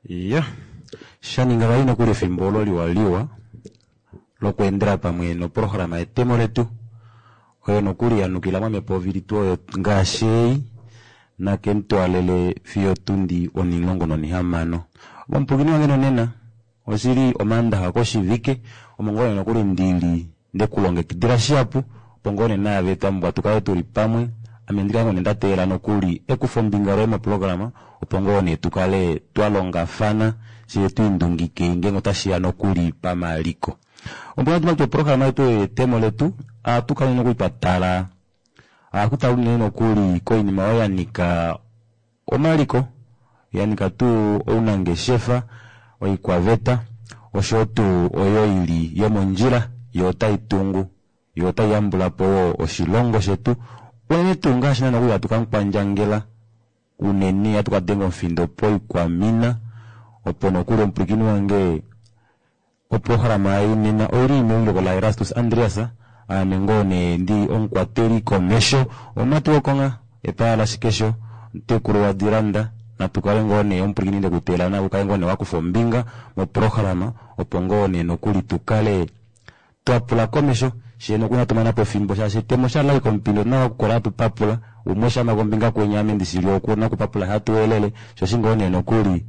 Yeah. Shaninga baino kuri fimbolo liwaliwa lokwendera pamwe no programa etemo letu oyo nokuri yanukila mame povirituo ngashei na kento alele fio tundi onilongo no nihamano ompugini wangeno nena osiri omanda hakoshivike omongone nokuri ndili ndekulonge kidira shapu pongone na vetambwa tukayo tuli pamwe amendika ngone ndatela nokuri ekufombingaro ma programa opongone tukale twalonga fana siyetu indungike ingengo tashia nokuri pamaliko ombona tumacho programa eto temo letu tukale nokuri patala kutauli nokuri koini mawaya nika omaliko yanika tu ounange shefa oikwaveta oshotu oyo ili yomonjira yota itungu yota yambula po oshilongo shetu wene tunga shina nokuri atukankwanjangela uneni atukadenga mfindo poi kwa mina opono kuro mplikini wange oprograma inena ori mwilo kola Erastus Andreasa anengone ndi onkwateri komesho omatu okonga epala shikesho ntekuro wa diranda na tukalengone omplikini nde kutela na ukalengone wakufombinga mo programa opongone nokuli tukale tuapula komesho sheno kuna tumana po fimbo sha temo sha lai kompindo na kukola tu papula umosha magombinga kwenyame ndisilo kuna kupapula hatu elele sho shingone nokuli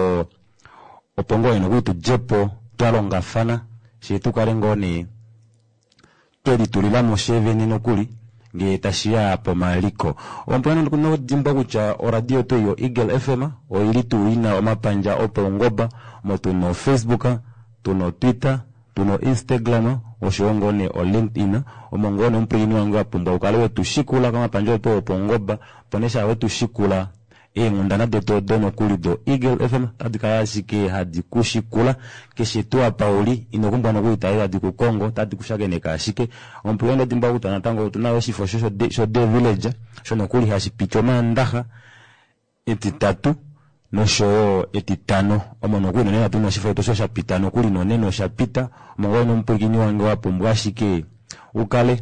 opongone nokuli tujepo twalonga fana shetu kalengone twedi tulila mosheve nokuli nge tashia hapo maliko ompano kuno dimba kucha o radio to yo Eagle FM o ili tuina o mapanja opongoba moto no Facebook tuno Twitter tuno Instagram o shongone o LinkedIn o mongone mprini wangu apumba ukale wetu shikula kama panja to opongoba ponesha wetu shikula ngundana de to dono kulido Eagle FM tadikaya shike hadi kushikula keshetua pauli inokumba no kuitaira di ku Kongo tadi kushagene ka shike ompulenda dimba utana tango tunawe shifo sho de village shono kuli hashipicho mandaha etitatu no sho etitano omono kuno nena tuno shifo to sho pitano kuli no neno shapita mongono mpugini wange wapumbwa shike ukale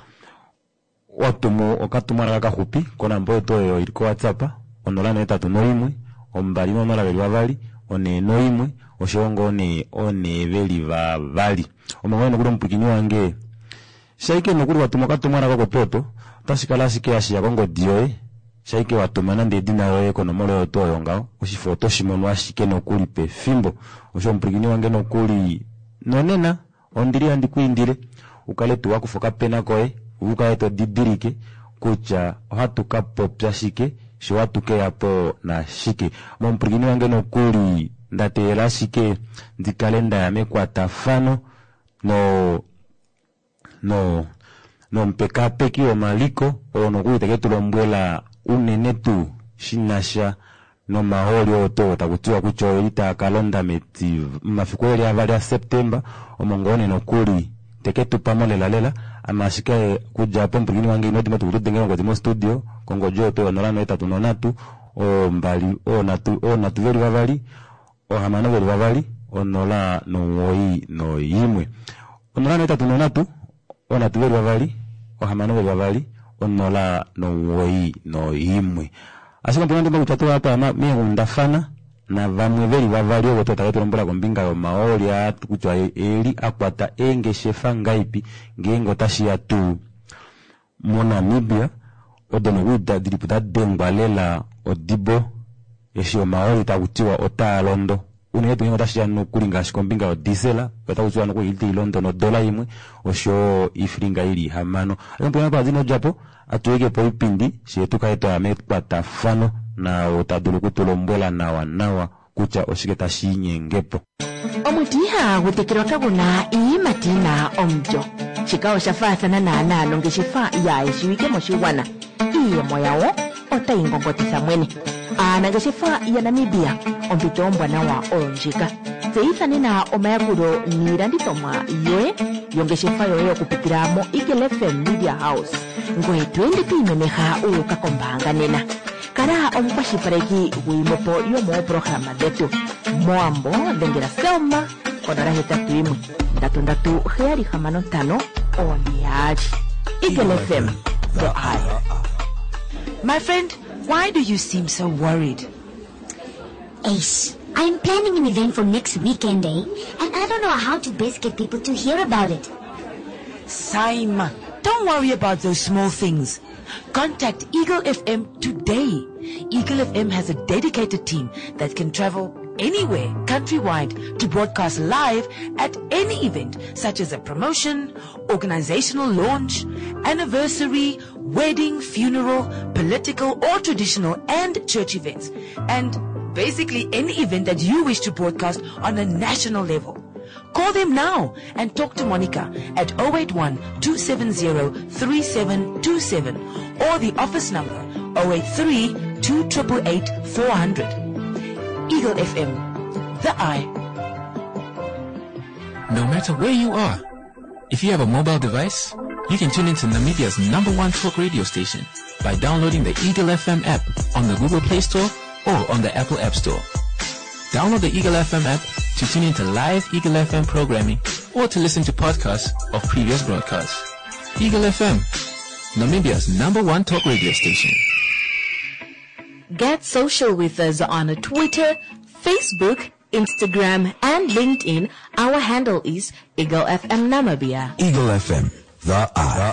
watumo okatumara ka hupi kona mboto yo iliko WhatsApp onolana etatu noimwe ombali nonola beli bavali one noimwe oshongo one beli bavali omongone kulo mpukini wange shaike nokuri watumoka tumara ko poto tashikala shike ashiya kongo dioe shaike watumana nde dina yoye kono mole to yongao oshifoto shimono ashike nokuri pe fimbo osho mpukini wange nokuri nonena ondiri andi kuindire ukale tu wakufoka pena koe ukae to didirike kucha hatuka popya shike shiwatuke hapo na shike mpugini wange nokuri ndatela shike ndi kalenda ya mekwata fano no mpeka peki o maliko ono kuiteke tulombwela unenetu shinasha no maholi oto takutiwa kucho ita kalonda meti mafikweli avali ya September omongone nokuri teke tupamolela lela amashike kuja hapo mpugini wange inodi matu kutudengera kwa timo studio kongo joto onolano etatu nonatu o mbali o natu veri bavali o hamano veri bavali onola no yimwe onolano etatu nonatu o natu veri bavali o hamano veri bavali onola no yimwe asika mpugini wange kuchatu hapa miengunda fana na vamwe veri bavali obo totaletulombula kombinga yo maoli atukuchwa eli akwata enge shefa ngaipi ngengo tashia tu mona Namibia odono wida diliputa dengbalela odibo eshio maoli takutiwa otalondo unetu ngengo tashia nukulinga shikombinga odisela takutiwa nuku ilti ilondo no dola imwe osho ifringa ili hamano mpugini kwa zino japo atuweke po ipindi shetu kaito amekwata fano na otadulu kutulombwela nawa kucha oshiketa shinyengepo omutiha gutekirwa kaguna imatina omjo chikao shafathana na longe shifa ya eshiwike moshiwana iye moyawo otaingongotisa mwene anange shifa ya Namibia ompito ombwana wa olonjika zeithane na omayakuro niranditomwa yoe yonge shifa yoye okupitira mo Eagle FM Media House ngoe twende tuimeneha ukakombanga nena kara omukwashipareki wimopo yomo programa detu moambo dengera selma konara hetatu imwe ndatu heari hamano tano oniaji Eagle FM the eye. My friend, why do you seem so worried? Ace, I'm planning an event for next weekend, and I don't know how to best get people to hear about it. Saima, don't worry about those small things. Contact Eagle FM today. Eagle FM has a dedicated team that can travel anywhere countrywide to broadcast live at any event, such as a promotion, organizational launch, anniversary, wedding, funeral, political or traditional and church events, and basically any event that you wish to broadcast on a national level. Call them now and talk to Monica at 081-270-3727 or the office number 083-288-400. Eagle FM, the eye. No matter where you are, if you have a mobile device, you can tune into Namibia's #1 talk radio station by downloading the Eagle FM app on the Google Play Store or on the Apple App Store. Download the Eagle FM app to tune into live Eagle FM programming or to listen to podcasts of previous broadcasts. Eagle FM, Namibia's #1 talk radio station. Get social with us on Twitter, Facebook, Instagram, and LinkedIn. Our handle is Eagle FM Namibia. Eagle FM, the eye.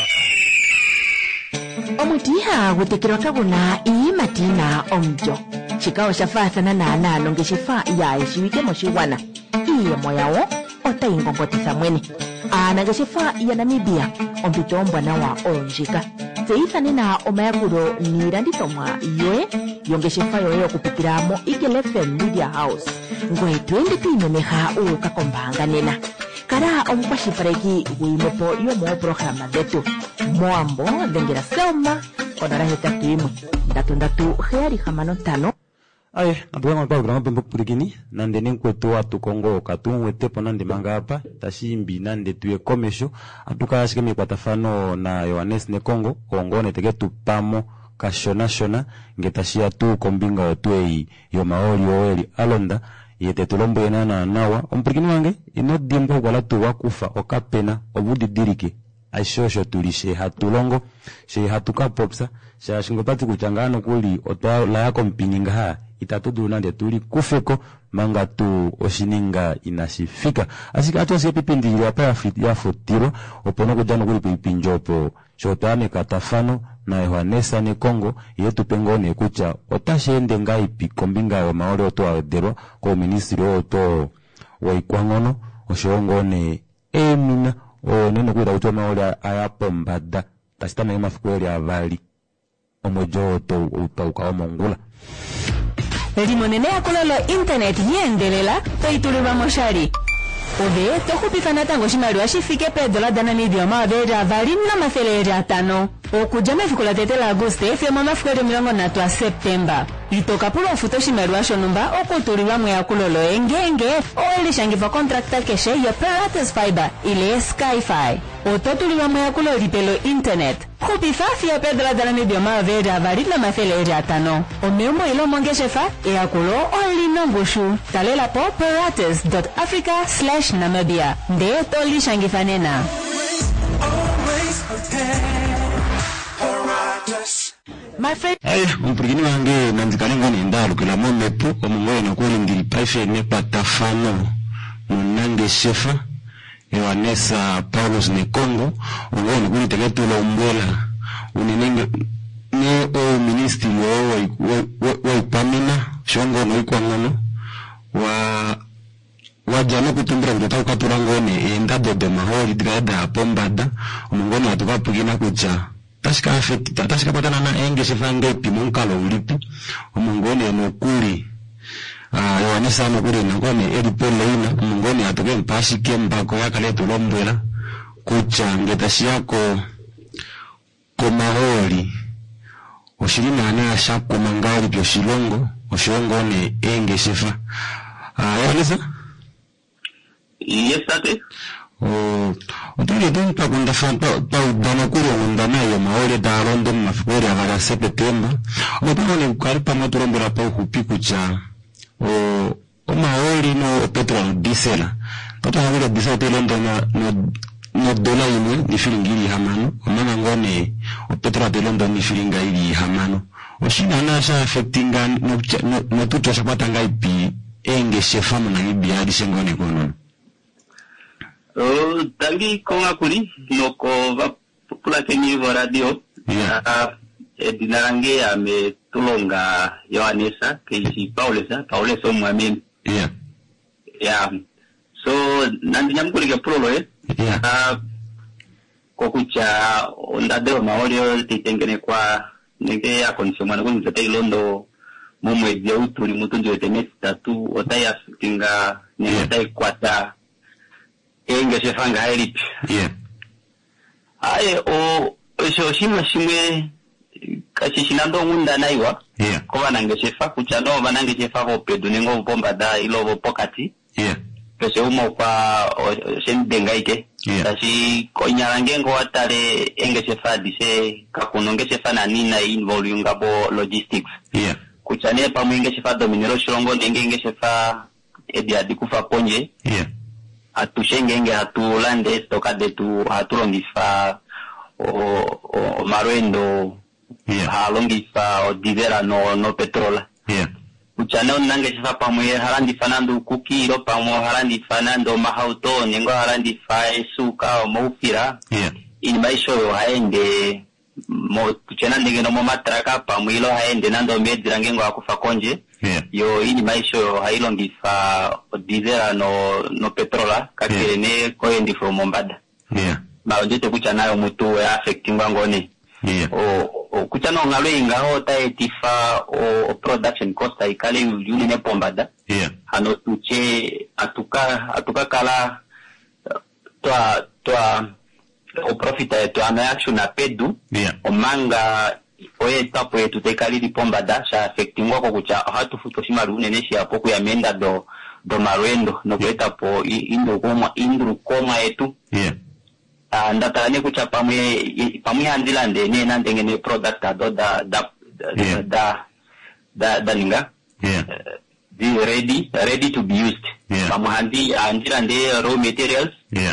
Omutiha gutekirwa kabuna iyi matina omjo. Chikao shafathana na analo ngeshifa ya ishiwike moshiwana. Iye moyawo otaingongotisa mwene. Anageshifa ya Namibia ombitombwa na wa onjika. Zeithani na omayakuro niranditomwa ye yongeshifa yoyo kupikiramo Eagle FM Media House. Ngwe twende tuimeneha ukakombanga nena. Kara ompashipareki wimopo yomo programa detu. Moambo dengera selma konara hetatu imwe. Ndatu heari hamano tano. Aye, nabuwa programa pembo purikini nande nenkwetu watu Kongo katumwe tepo nande mangapa tashimbi nande tuye komesho atuka shikemi kwa tafano na Yohanes ne Kongo ongone tegetu pamo kashona ngetashia tu kombinga otwei yo maoli oeli alonda yete tulombo yenana nawa ompurikini wange inodimbo wala tu wakufa okapena obudi diriki aishosho tulishe hatulongo she hatukapopsa sha shingopati kuchangano kuli otwa la yako mpininga itatudu nande tuli kufeko manga tu oshininga inashifika asika atu asiye pipindi ya futiro opono kujano kuli pipinjopo shotane katafano na Yohanesa ne Kongo yetu pengone kucha otashende ngai pikombinga wa maole otoa derwa kwa ministri oto wa ikwangono oshongone emina o nene kuida uto maole ayapombada tasitame mafikweli avali omojo oto utauka omongula Limonene akololo internet yendelela toitulirwa moshali. Ode tokupikana tango shimaliwa shifike $1 Namibia mavera avali na mathele 5. Okujame fikula tetela Agoste fema mafukweli 30 Septemba. Itokapulwa futo shimaliwa shonumba okutulirwa mwe akololo engenge oelishangiva kontrakta keshe ya Pirates Fiber ile Skyfi. Ototulirwa mwe akololo lipelo internet. Kupifafi ya $1 Namibia mavera avali na mathele 5. Omemo ilo mongeshefa eakulo olinongushu. Talela po pirates.africa/Namibia. Nde tolishangifanena. My friend, mpurikini wange nanzikalengo ni ndalu kila momepu omungoye na kweli ngili paife ne patafano munange shefa Yohanesa Paulos ne Kongo ongoye ni kuli tegetu la umbola uninenge ne o ministri wa ipamina shongo no ikwangono wa jana kutumbira kutata katurangone endado de mahori digada pombada omungoye atukapugina kuja Tashika patana na enge shefange pimonkalo ulipi omongone no kuri Yohanesa no kuri ngone edipolo ina omongone atoke mpashi kembako yakale tulombwela kucha ngetashiyako komaholi oshilina na shako mangali pyo shilongo oshongone enge shefa Yohanesa Yes, tate. Otuli tunta kunda fanta pa dana kuro kunda nayo maole da rondo mafikori avara Septemba opano karipa moturombera pa hupiku cha o maoli no petrol diesel toto havira diesel telondo no dola ino ni filingiri hamano omana ngone o petrol telondo ni filingiri hamano oshina na sha affectinga no tuto sapata ngai pi enge shefa mu Namibia adishengone kono. Tangi konga kuli noko va popula keni vo radio. Dinarange ame tulonga Yohanesa keisi Paulesa mwamini. So nandi nyamkulika prolo kokucha ondadeo maolio titengene kwa nenge ya konsumana kuni zate ilondo mumu ya uturi mutunji wetemesi tatu otaya fitinga nengotaya kwata enge shefanga hailipi. Aye shimwe kashishinando ngunda naiwa kwa nange shefa kuchano vanange shefa vopedu nengo bomba da ilo pokati pese umo kwa shendenga ike tashi konyarange ngo atale enge shefa dise kakunonge shefa na nina involve yungabo logistics kuchane pa mwinge shefa dominero shongo nenge shefa edi adikufa ponje atushengenge hatulande stokade tu hatulongifa o marwendo halongifa o divera no petrola kuchane onange shefa pamwe harandi fanando kukiro pamwe harandi fanando mahauto nengo harandi fa esuka o mufira in maisho yo haende mo kuchana ndenge no matraka pamwe ilo haende nando medrange ngo akufa konje yo in maisho yo hailongifa o divera no petrola kakirene koendi from Mombada maonjete kuchana yo mutu ya affecting ngone kuchana ngalo ingaho taetifa o production cost ikale yuli ne Pombada hano tuche atuka kala o profita to ana action na pedu o manga oye tapo yetu tekali di Pombada sha affecting ngoko kucha hatu futoshima rune neshi hapo ku ya menda do marwendo no kweta po indru koma yetu ndatane kucha pamwe handilande ne nandengene product ado da ninga ready to be used pamwe handilande raw materials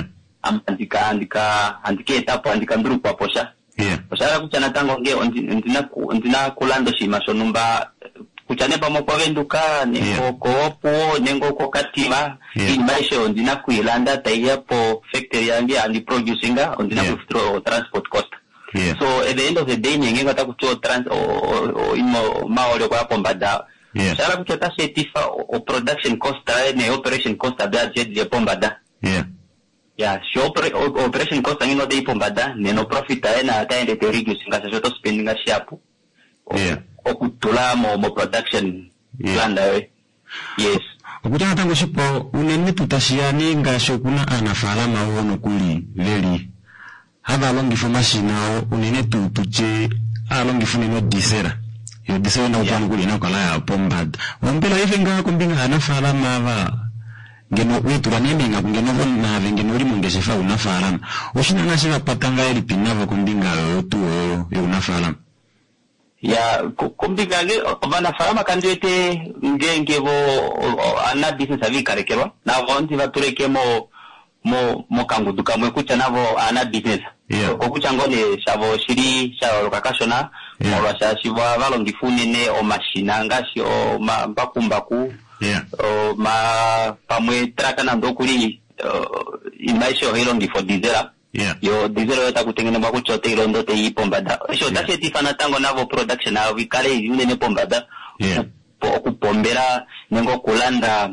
andika etapo andika nduru kwa posha posha kucha natango nge ndina kulando shima sonumba kuchane pamwe kwa venduka nengo koopo nengo kokatima in maisho ndina kuilanda taiyapo factory yangi and producinga ndina ku transport cost so at the end of the day nenge ngata kucho imo maole kwa Pombada sala kuchota setifa o production cost ne operation cost abia je Pombada so operation cost ngino de Pombada ne no profit na taende te reduce ngasa joto spending shapu okutula mo production planda okutana tango shipo unene tutashiani ngasho kuna anafalama wono kuli veli haba longifu mashina unene tuche alongifu neno disera yo disera na upanu kuli na kala ya Pombada ombela hivi ngako mbinga anafalama ava ngeno wetu ranemenga ngeno vona ngeno uri mungeshefa unafalama oshina ngashiva patanga eli pinava kumbinga yotu yo unafalama kumbigale vana farama kandete ngenge vo ana business avikarekerwa na vonti vatureke mo kanguduka mwe kucha navo ana business okucha ngone shavo shiri shavo kakashona olwa shashibwa valongifune ne o machina ngashi o mbakumbaku o pamwe traka na ndokuli imaisho hilongifo dizera yo dizero yota kutengene mwa kuchote ilondo te yi Pombada sho taseti fana tango navo production na vikale yune ne Pombada okupombera nengo kulanda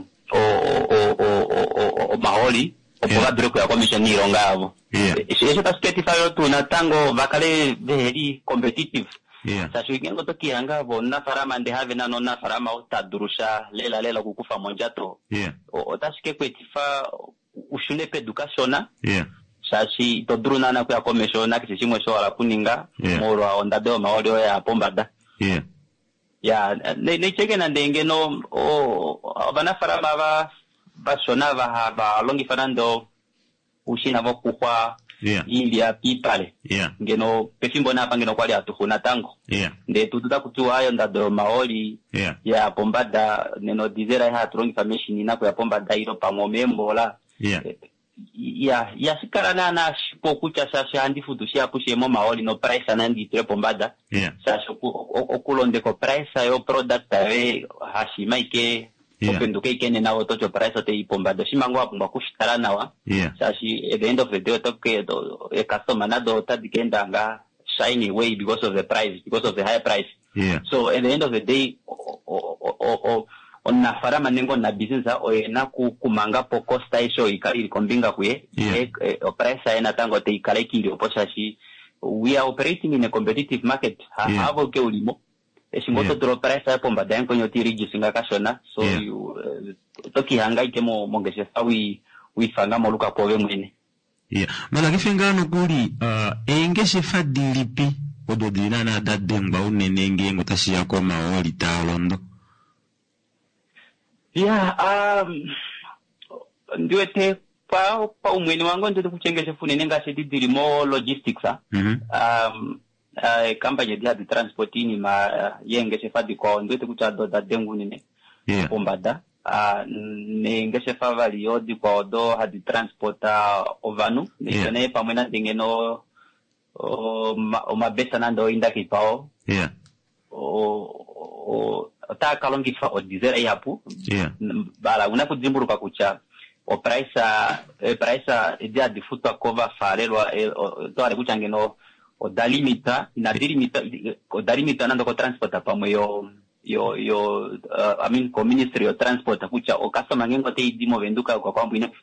o maholi opoga breko ya commission ironga avo sho taseti fayo tu na tango vakale very competitive sasho ikengo tokiranga vo na farama nde have na no na farama otadurusha lela kukufa monjato otashike kwetifa ushune pe educationa sashi todruna na kwa commission na kishimwe sho ala kuninga moro ondadeo maolio ya Pombada ne cheke na ndenge no bana farama ba shona ba longi fanando ushina vokukwa India pipale ngeno pefimbo na pangeno kwali atuhuna tango nde tututa kutua ayo ndadeo maoli ya Pombada neno dizera ya tulongi famation na kwa Pombada ilo pamomembola sikarana na shipo kucha sasha handifu tushia kushemo maoli no price anandi tre Pombada sasha okulonde ko price yo product ave hashima ike openduke ikene nawo tocho price te ipombado shimango apungwa kushitara nawa sashi at the end of the day toke a customer nado tadikenda nga shiny away because of the price, because of the high price. So at the end of the day onna farama nengo na business o na kumanga po costa isho ikali kombinga kwe o price ena tango te ikale kili oposashi. We are operating in a competitive market. Havo ke ulimo esimoto tro price ya pombada yanko nyoti reducing akashona so toki hanga ikemo mongeshe sawi wifanga moluka powe mwene. Mala kifengano kuli engeshe fadilipi odo dinana dademba unenenge ngotashi yako maoli talondo. Ndiwete pa umweni wangu ndio kuchengesha funene ngashedi dirimo logistics company dia di transportini ma yengeshe fadi kwa ndio kuchado dadengu nene pombada ne ngeshe favali yodi kwa odo hadi transporta ovanu ne pamwena dingeno o mabesa nando inda kipao ta kalongi fa o dizera yapu bala unakudzimburuka kucha o price dia di futwa cover farelwa to ale kuchangeno o dalimita ina dilimita o dalimita nando ko transporta pamwe yo I mean ko ministry of transport kucha o customer ngengo te idimo venduka kwa kwambu ina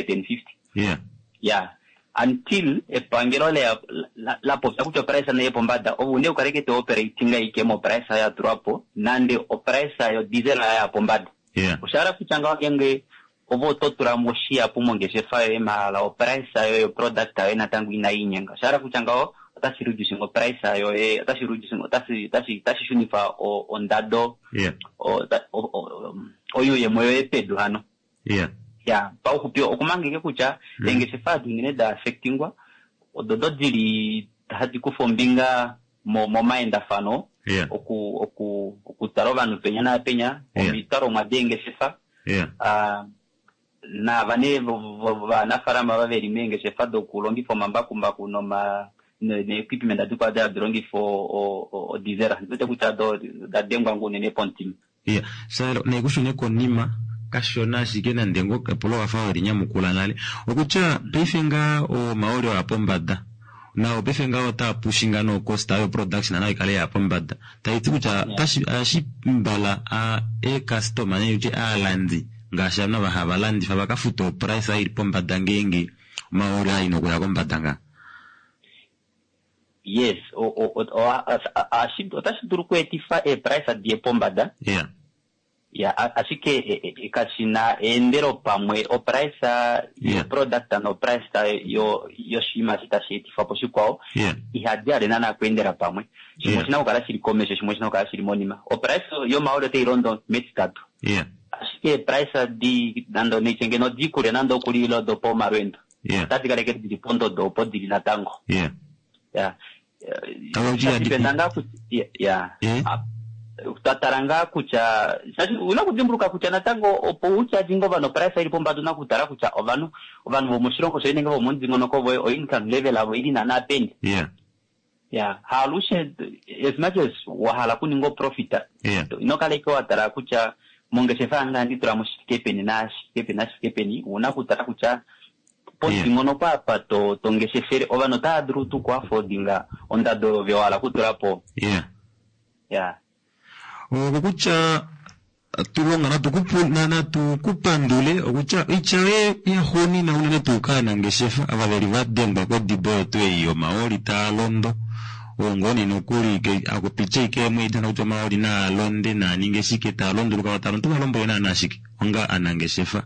450 until epangelo la posta kucha price na yepombada o une ukareke te operating ikemo price ya dropo nande o price yo diesel ya pombada ushara kuchanga wakenge ovo totura moshia pumongeshe fae mala o price yo product ena tangu ina inyenga ushara kuchanga o tashi reducing o price yo tashi reducing tashi shunifa o ondado o yo yemoyo epedu hano pa ukupio okumangeke kucha engeshe fa dingine da affectingwa ododo dili hadi kufombinga mo maenda fano oku tarova no penya na penya omitaro madenge sefa na vane na farama baveri menge sefa do kulongi fo mambaku no ma ne equipment adu kwa da drongi fo o dizera ndote kucha do da dengwa ngone ne pontim salo ne kushune konima kashona shikena ndengo kapolo afawari nyamukula nale okucha pefenga o maori wa pombada na o pefenga o ta pushinga no costa yo production na ikale ya pombada taiti kucha tashi mbala a customer ne uche a landi ngasha na bahaba landi fa bakafuto price ai pombada ngenge maori ai no kwa pombada nga yes tashi turukwetifa price di pombada asike kashina endero pamwe o price yo product no price yo shima sitashiti fa poshikwao ihadia nana kwendera pamwe shimoshina ukala shiri commerce shimoshina ukala shiri monima o price yo maolo te irondo metitatu asike price di nando nichenge no dikure nando kulilo do po marwendo tati kale ke di pondo do po di natango dipendanga ku utataranga kucha sashi unakudzimburuka kucha natango opo ucha jingo vano price ilipo mbadu nakutara kucha ovanu vomushiroko soinenge vomunzingo noko o income level avo ili na napendi halushe as much as wahala kuningo profita inokaleke watara kucha mongeshefa anga nditura mushikepeni na shikepeni unakutara kucha pozingo no papa to ngeshefere ovano ta drutu kwa fodinga ondado vyawala kuturapo okucha tulonga na tukupandule okucha ichawe ya honi na unene tukana ngeshefa abaveri vademba kwa dibo to iyo maori ta londo ngoni nokuri ke akupiche ke mwita na uto maori na londe na ningeshike ta londo luka wataronto balombo yana nashike onga anangeshefa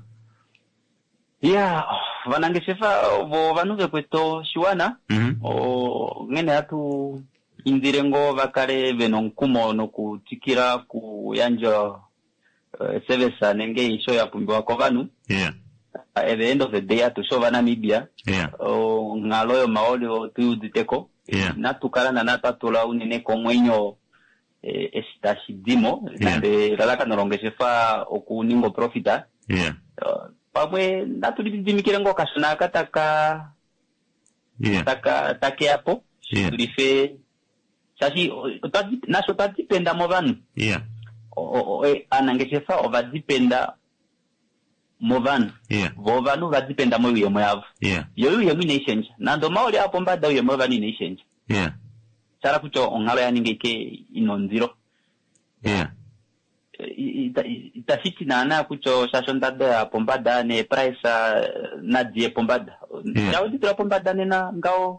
vanangeshefa vo vanuve kweto shiwana ngene atu indirengo vakare venonkumo no kutikira ku yanja service nenge isho ya pumbiwa kwa vanu at the end of the day atusho Namibia ngaloyo maoli o tuyuditeko natukala na natatula unene komwenyo estashidimo nande lalaka norongeshefa okuningo profita pamwe natulidimikire ngo kashona kataka take hapo tulife sashi naso tatipenda mo vanu anangeshefa ovadzipenda movanu vovanu vadzipenda moyuyemo yavo yoyuyemo ineishenja nando maoli apo mbada uyemo yovanu ineishenja sara kuti ongalo yaningeke inonziro itafiti nana kucho shasho ndada apo mbada ne price nadie pombada yaudi tura pombada nena ngao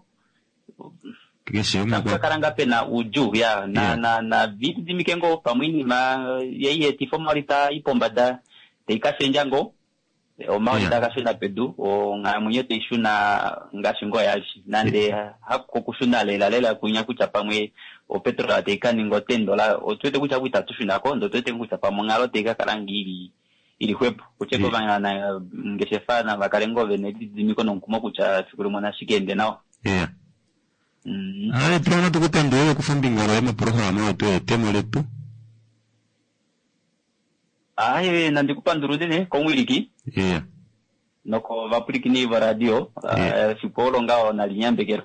karanga pena uju ya na vitu dimikengo pamwini ma yeye tifomalita ipombada teikashenjango o maulita kashona pedu o ngamunyo teishuna ngashingo yashi nande hakko kushuna lela kunya kucha pamwe o petrol teikani ngo $10 o twete kucha kuita tushuna ko ndo twete kucha pamongalo teika karangi ili hwepo kucheko bana na ngeshefa na bakarengo venedi dimikono nkumo kucha sikuru mona shikende nao plano tukutandwe kufumbi ngaro ya programa wetu temo letu nandikupandurude ne komwiliki noko vapurikini va radio sipolo ngao na linyambekero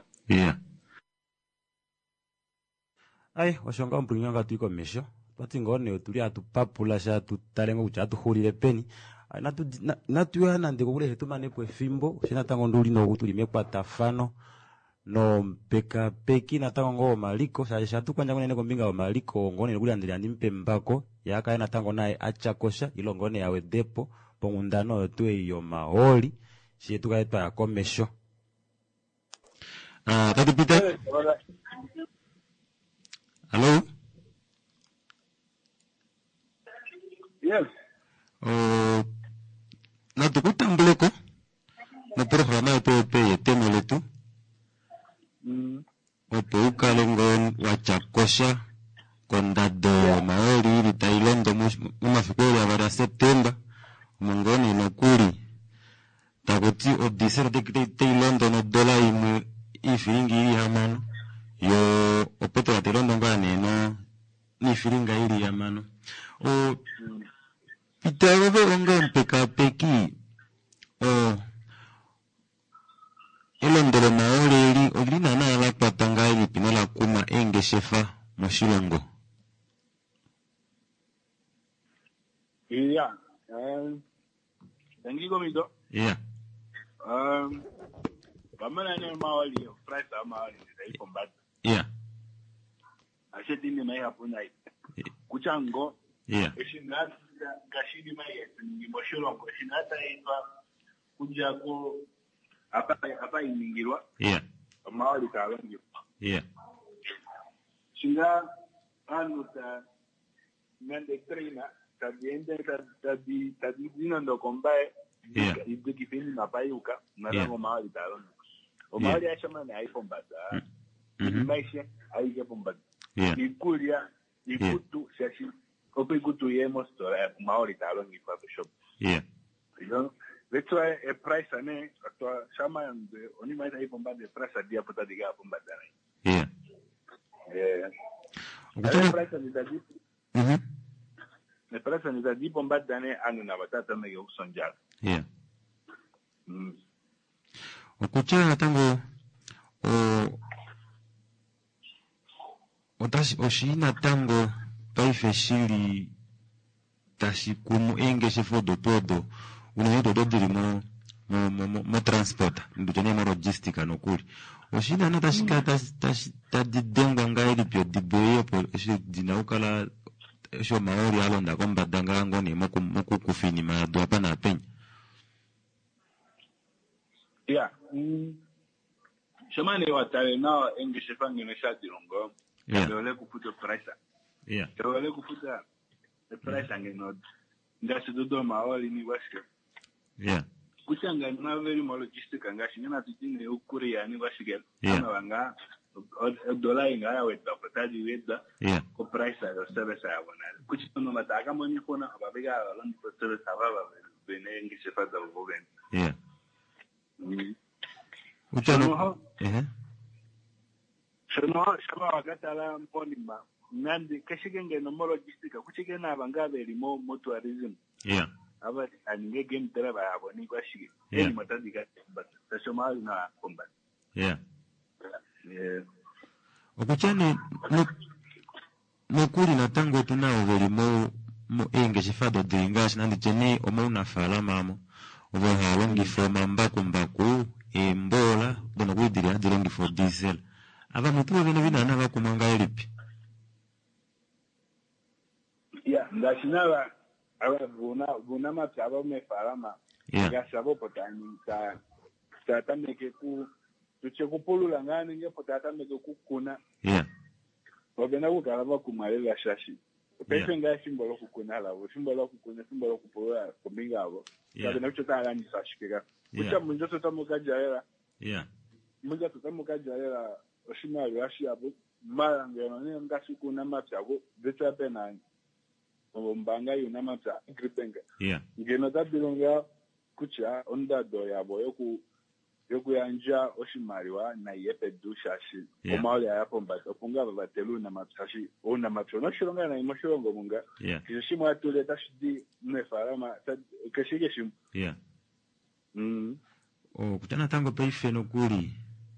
washonga mpulinyanga tuiko mesho twatingone tuli atupapula sha tutalengo kucha tuhulile peni natuya nandiko kule hetumanepo efimbo shina tango nduli no kutulime kwa tafano no peka peki natango ngo maliko sha tukwanja kunene kombinga wa maliko ngone kuli andili andimpe mbako yaka ena tango nae achakosha ilo ngone yawe depo pongundano tuwe iyo maholi shi tukaetwa ya komesho tatu Peter hello yes natukutambuleko no programa yetu pe temo letu opo ukalengon wachakosha kondado maori litailondo mumafikori ya vara Septemba mungoni nokuri takuti odisero teilondo no dola imu ifiringi iri hamano yo opoto ya teilondo ngane no ni firinga iri hamano o itagobe onga mpeka peki elondolo maori iri olina na ala patanga iri pinola kuma enge shefa moshilongo Thank you, Gomido. Bamana ne maoli price amali dai combat. Asheti ni mai hapuna. Kuchango. Eshinga gashini mai ni moshilongo eshinata itwa kuja ko apa ingirwa. Maoli kalongi. Shinga anuta mende trainer tabiende tabi dino ndo kombae ibu kipindi mapayuka marango mahali talon o mahali ashama na iPhone bada maisha aije bombada ikulia ikutu shashi ope kutu yemo store mahali talon ni kwa shop that's why a price ane atwa shama ande oni mai iPhone bada price dia pota diga bombada price ni dadi me parece ni dadi bomba dane anu na batata me yo sonjal okuchana tango otashi oshina tango paifeshili tashikumu enge shefodo todo unayoto dodiri mo transport ndujane mo logistica nokuri oshina na tashika tadidengwa ngairi pyo diboyo po dinawukala esho maori alonda kombadanga ngoni moku kufini madwa pana penya shamani watale nao engishe fangi no shati longo dole kufuta price dole kufuta price ngeno ndasi dodo maori ni waske kuchanga na very mo logistic ngashi ngena tijine ukuri yani waske ama wanga dola ingaya weta patadi weta ko price ya service ya bona kuchino mataka moni kona ababega lan service ababa bene ngishe fada boben uchano shama wakatala mponima nandi kashigenge no logistica kuchigena abangabe limo motorism aba aninge game driver yabo ni kwashige ni matandika but tashoma na combat okuchani nokuli natango tuna overi mo enge chifado dringash nandi chene omo una fala mamo ovo halongi forma mbaku mbola dono kuidiri dilongi for diesel ava mutu vene vinana vakumanga elipi ndashinava ava vuna mapya ava umefalama ngasavo potani tatameke tuche kupulula ngani ngepo tatameke kukuna wabena kugala vakumalela shashi pese ngashimbo lokukuna lavo shimbo lokupulula kumbingavo kabena kuchotalanisa shikeka kucha munjo totamukajaela munjo totamukajaela oshimali yashiyabo mara ngeno ne ngashikuna mapya go vetapena mbanga yuna mapya agripenga ngeno tabilonga kucha ondado yabo yokuyanja oshimaliwa na yepedu shashi omaoli ayapo mbato opunga babatelu na mapsashi ona mapso no shilonga na imoshilongo munga kishimo atuleta shidi mefalama kashike shimo kutana tango peife no kuli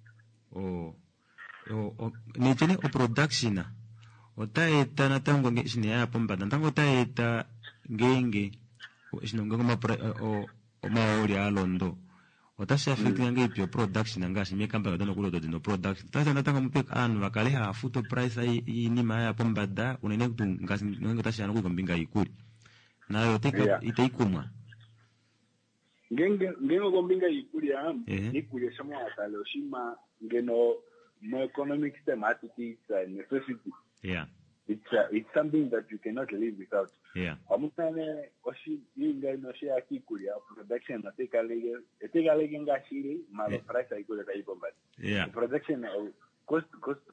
nitene o production otaeta na tango ngeshine yapo mbata tango taeta ngenge shinonga o maoli alondo otasha afekti yange ipyo production ngashi mekamba gadano kulo dodino production tasa natanga mpeka anu vakaleha futo price ai ni maya pombada unene kutu ngashi ngengo tasha anu kumbinga ikuri nayo teka itaikumwa ngengo kombinga ikuri ya ikuri shamo atalo shima ngeno no economic thematics and necessity it's something that you cannot live without. Amutane oshi inga no shi akikuri ya production na teka lege ngashiri malo price ikule taipomba. Production cost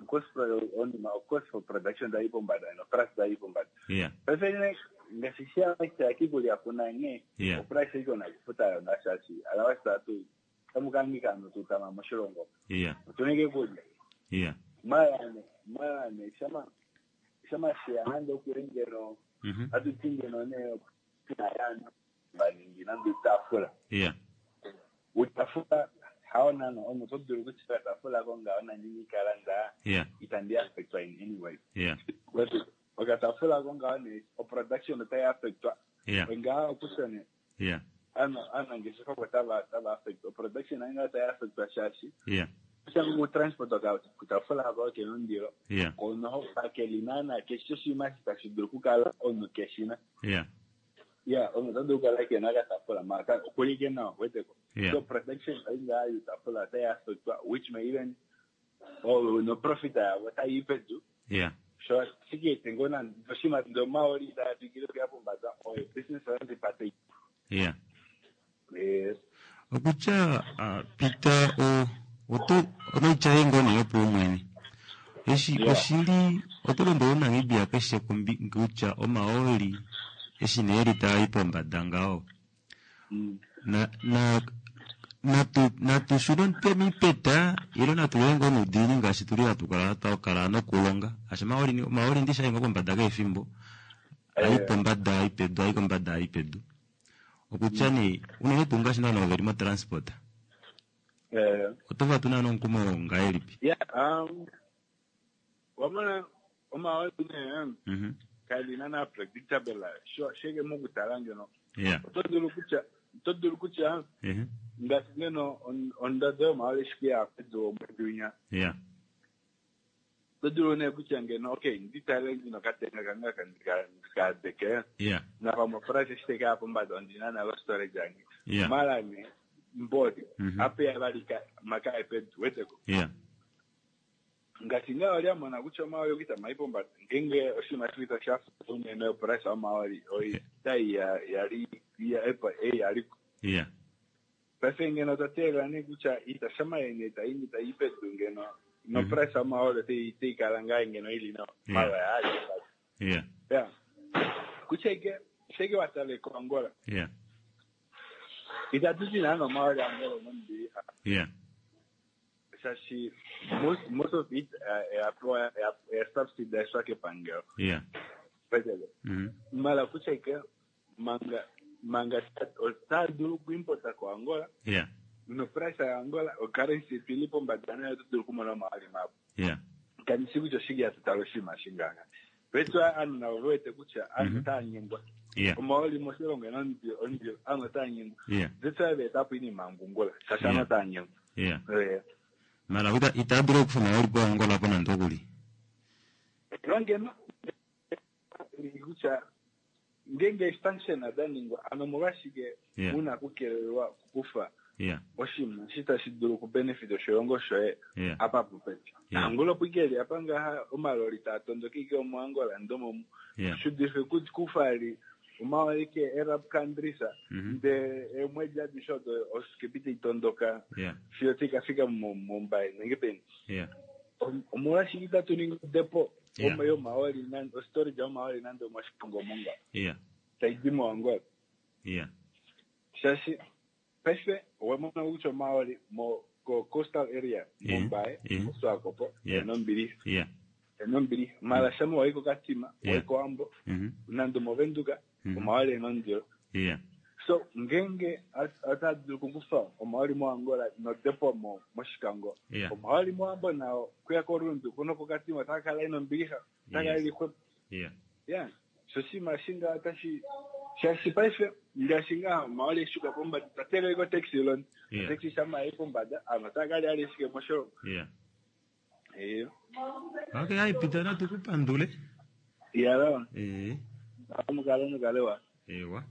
for production taipomba no price taipomba. Pese ngashishia akikuri ya kuna nge price iko na kufuta na shashi alawasa tu kamukangika no tutama mashilongo. Tunenge kuja. Mara ne shama shiahando kurengero atutingeno ne kinayano baningi nandu tafula utafula haona no omo toduru kuchita tafula konga ona nyinyi kalanda itandia affect in any way wakatafula konga ne o production ta affect wenga kusene ana ngisho kwa taba affect o production anga ta affect shashi Siamo transport kutafula hapa ke ndio kono pakelinana kesho shima kitashidukala ono keshina ono tadukala ke naga tafula maka kulike na weteko so protection inga ayu tafula ta which may even no profit what I pedu so sige tengona shima ndo maori da tikilo hapo mbaza o business around pate okucha pita ono chaengo ni yopo mwene oshili otolo ndona ngibia peshe ngucha omaoli neri ta ipomba dangao na tu shudon temi peta ilo na tuengo no dini ngashi turi atukala ta okala no kulonga asha maoli ndisha yengo pomba daga efimbo aipomba da ipedu okuchani unene tungashi na overi mo transport otova tuna nonkumo ngaelipi wamana omaoli ne kalinana predictable shege mungu tarange no todulu kucha ngasingeno ondado maoli shikia pedo mdunya todulu ne kucha ngeno okay nditalengi no katenga kanga ka deke na vamo price shiteka hapo mbado ondinana lo storage yangi mala ni mbodi ape ya balika maka epedu weteko ngatinga wali amana kucha maoli kita maipomba ngenge oshima twita shafu tunye no price maoli oi tai yali yali pese ngeno tatela ni kucha ita shama yene ta ini ta ipedu ngeno no price maoli te kalanga ngeno ili no mawa ya kucha shege watale ko Angola itatuji na no maoli Angola mundi Sashi, most of it subsidized swake pangeo. Mala kucheke manga tadu kuimpota kwa Angola. No price ya Angola o currency Filipo mbadana ya tutu kumona mahali mabu. Kanisiku joshigi ya tutaroshima shinganga. Betwa anu na roete kucha anu ta nyimbo. Omawali moselo ngena ndio anu ta nyimbo. Betwa be tapu ini mangungola. Sasa anu ta nyimbo. Mala itabiro kufuna wali kwa Angola pona ndoguli. Rangeno kucha ngenge expansion adaningwa anomurashige una kukelwa kufa. Oshima shita shiduru ku benefit oshongo shoe apa pupeti. Angola pigeli apanga umaloli tatondokike omwangola ndomo should difficult kufali umawalike Arab countries de mweja bishodo oskipiti tondoka fiotika fika Mumbai ngipeni omurashigita tuningo depo omayo mawali nan story ja mawali nando mashkongo monga taidimo Angola shashi Peshe, wamona ucho mawali mo coastal area, Mumbai, Swakopo, non-biri, mala shamo waiko katima, waiko ambo, nando movenduga, umawali non-dio. So, ngenge atadu kukufa, umawali mo Angola, no depo mo Moshikango. Umawali mo ambo na kuya korundu, kuno kukatima, takala non-biri, takala ilikwe. So, si mashinga atashi, shashi peshe, ndashinga mawali shuka pomba tatele iko taxi lon taxi shama iko mbada amataka ali shike mosho okay ai pitana tukupandule yala amugalewa ewa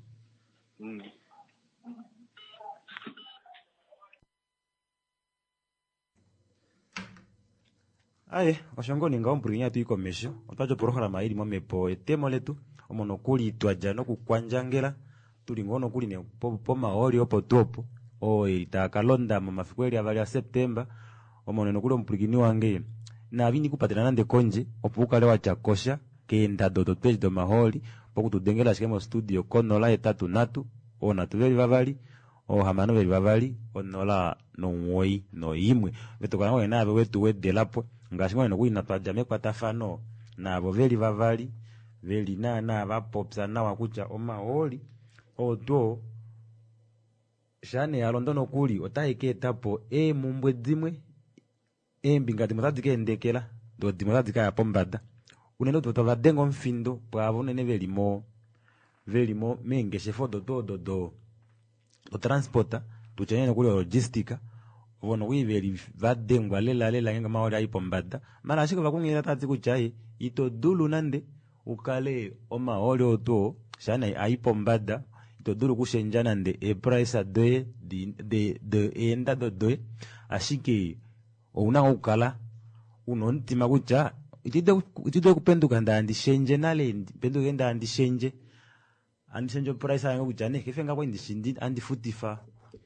Aye, oshongoni ngaombrinya tu ikomesho otacho programa ili momepo etemo letu omonokuli twajano kukwanjangela tulingono kuli ne poma oli opo topo itakalonda mu mafikweli avali ya September omoneno kuli omplikini wange na vini kupatana nande konje opuka lewa chakosha kenda dodo page do maholi pokutudengela shikemo studio konola etatu natu ona tuveli vavali hamano veli vavali onola no mwoi no imwe betokana ngo nabe wetu wedelapo ngashimwe no kuina twajame kwatafano nabo veli vavali veli na vapopsa na wakucha omaholi odo shane alondono kuli otaike tapo mumbwe dzimwe embingati mutadzike ndekela ndo dzimwe tadzika ya pombada unendo tutavadengo mfindo pwavo nene velimo mengeshe fodo do transporta tuchenene kuli logistica vono wiveli vadengwa lela ngenga maori aipombada mara ashiko vakungira tadzi kuchai ito dulu nande ukale omaholi oto shana aipombada duru kushenjana nde price de enda do ashike una ukala unontima kucha itide kupenduka ndandi shenje nalendi penduka ndandi shenje andishenje price ayo kucha ne kifenga kwa ndishindi andi futifa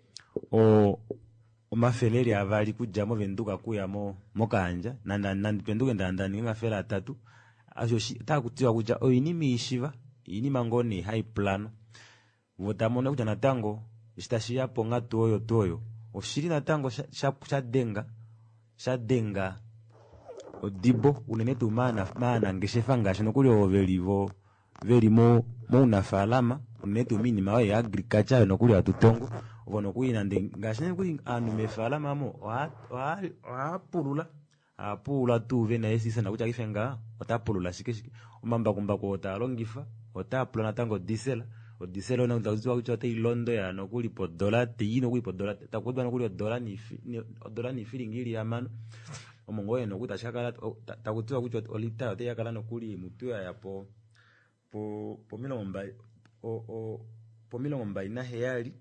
mafeleri avali kujamo venduka kuya mokanja nandi penduka ndandani ngafela 3 asho takutiwa kucha ini mishiva ini mangoni high plan votamona kuja natango istashia ponga toyo oshiri natango shadenga odibo unene tu mana ngeshefa ngashe nokuli ovelivo velimo unafalama unene tu minima wa agriculture nokuli atutongo vono kuina nde ngashe kuli anu mefalama mo apula tu vena esisa nakucha kifenga otapulula shikeshike umamba kumbako otalongifa otapula natango diesel odiselo na utazwa kuchote ilondo ya nokuli po dola tino kuli po dola takudwa nokuli dola ni filingili ya mano omongoye nokuta shakala takutiwa kuchote olita yote yakala nokuli mutuya ya po milongomba ina heyali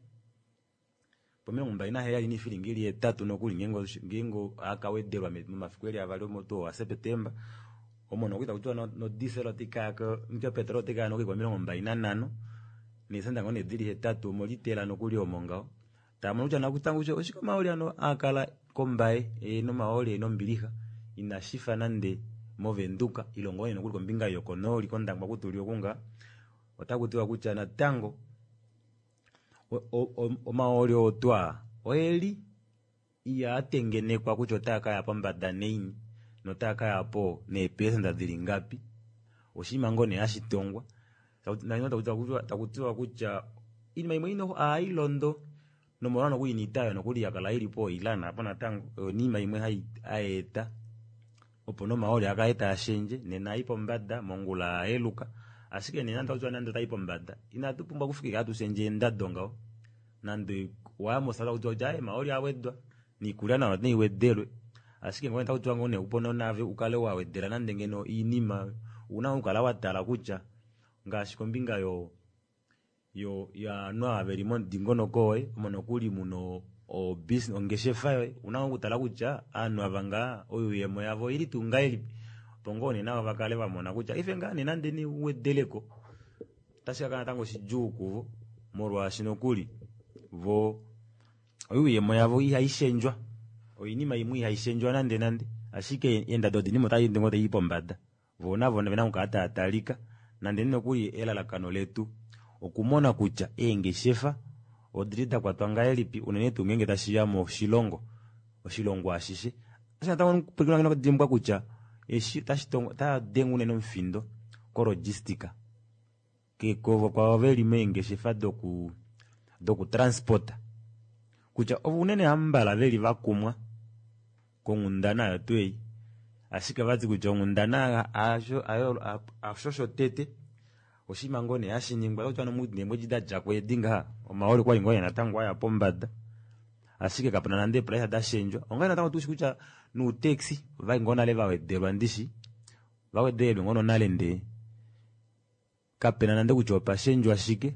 ni filingili 3 nokuli ngengo akawederwa mafikweli avali moto wa September omono kuita kuchote no diesel tikaka mpya petrol tikaka nokuli kwa milongomba ina 5 nisanda ngone dili 3 molitela nokuli omongao tamucha nakutangucho oshika maoli ano akala kombae no maoli no mbiliha inashifa nande movenduka ilongone nokuli kombinga yokonoli kondangwa kutulio kunga otakutiwa kucha na tango o maoli otwa oeli iya atengenekwa kucho taka ya pambada neini no taka ya po ne pesa ndadili ngapi oshima ngone ashitongwa na inota takutiwa kucha inima imwe ailondo no morano kuinitayo nokuli yakala ilipo ilana hapana tango nima imwe hai aeta opono maori akaita ashenje nena ipo mbada mongula eluka asike nena ntauchwa nanda taipo mbada inatupumba kufika atusenje ndadonga nande wa mosala ujoja maori awedwa ni kulana ni wedelwe asike ngone ntauchwa ngone upono nave ukale wa wedela nande ngeno inima una ukala watala kucha ngashikombinga yo ya no averimon dingono koe monokuli muno o business ongeshefa una ukutala kucha anu avanga oyo yemo yavo ili tungaili tongone na vakale vamona kucha ife ngani nande ni wedeleko tasika kana tango sijuku morwa shinokuli vo oyo yemo yavo ihaishenjwa oyinima imwe ihaishenjwa nande ashike yenda dodi nimo tayi ndingote ipo mbada vona vena ukata atalika nande nokuli elala kano letu okumona kucha engeshefa odrita kwa twangaelipi unene tungenge tashiyamo oshilongo ashishe asa tawo pekino ngeno dimbwa kucha eshi tashitongo ta dengu neno mfindo ko logistika ke kovo kwa veli mengeshefa doku transporta kucha ovunene ambala veli vakumwa ko ngundana yotwei asika vazi kucha ngundana ashosho tete oshimangone ashinyingwa lotwana mudne mojida jakwe dinga omaori kwa ingoya natangwa ya pombada asike kapana nande price dashenjwa onga natangwa tushikucha nu taxi va ngona leva wedelwa ndishi va wedelwa ngono nalende kapena nande kuchopa shenjwa shike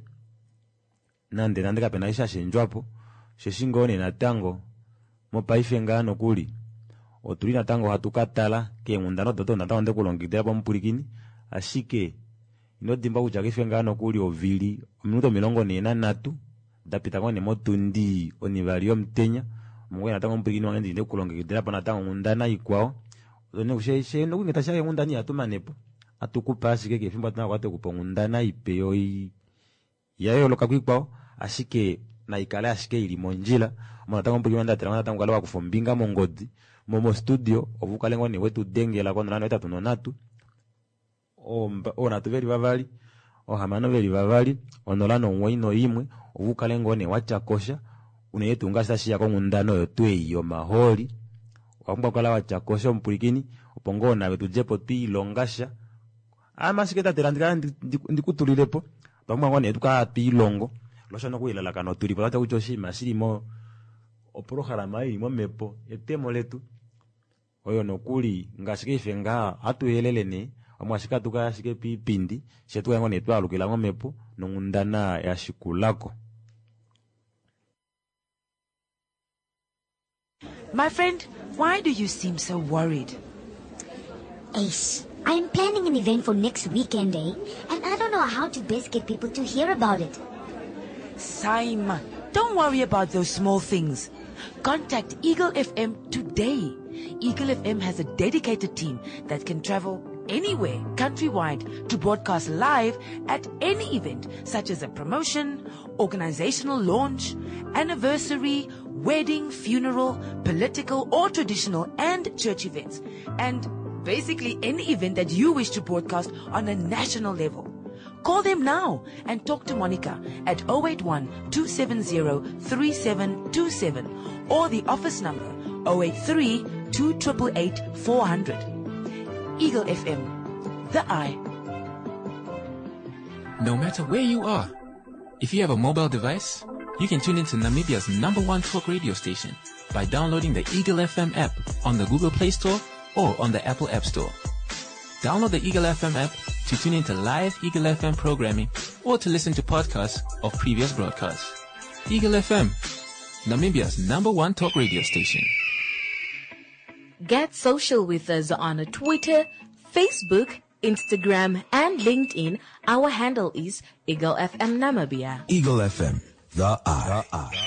nande kapena isha shenjwapo sheshingone natango mopaife ngano kuli otulina tango hatukatala ke mundano toto natangwa nde kulongidela pompulikini ashike inodimba kucha kife ngano kuli ovili minuto 43 dapita ngone motundi onivali omtenya mungwe natango mpikini wange ndinde kulongekidela pana tango ngundana ikwao one kushe no kwingeta shaye ngundani atumanepo atukupa ashike kefimba tana kwate kupongundana ipeyo yayo loka kwikwao ashike na ikale ashike ili monjila mwana tango mpikini wanda tena tango kala kufombinga mongodi momo studio ovukale ngone wetu dengela kwa nana weta tunonatu ona tuveri vavali ohamano veri vavali onolano ngweino imwe ovukale ngone wachakosha uneyetunga sashiya ko ngundano yotwe yo maholi wamba kala wachakosha mpulikini opongona vetu jepo tilongasha amasiketa terandika ndikutulilepo pamwe ngone tuka tilongo loshano kuilala kano tulipo tata kuchoshima silimo oprograma ilimo mepo etemo letu oyo nokuli ngashike nga atuyelelene amwashika tukashike pipindi shetu yango netwa alukila ngomepo nongundana ya shikulako. My friend, why do you seem so worried? Ace, I'm planning an event for next weekend, and I don't know how to best get people to hear about it. Saima, don't worry about those small things. Contact Eagle FM today. Eagle FM has a dedicated team that can travel anywhere countrywide to broadcast live at any event, such as a promotion, organizational launch, anniversary, wedding, funeral, political or traditional and church events, and basically any event that you wish to broadcast on a national level. Call them now and talk to Monica at 081-270-3727 or the office number 083-288-400. Eagle FM, the eye. No matter where you are, if you have a mobile device, you can tune into Namibia's #1 talk radio station by downloading the Eagle FM app on the Google Play Store or on the Apple App Store. Download the Eagle FM app to tune into live Eagle FM programming or to listen to podcasts of previous broadcasts. Eagle FM, Namibia's #1 talk radio station. Get social with us on Twitter, Facebook, Instagram, and LinkedIn. Our handle is Eagle FM Namibia. Eagle FM, the eye.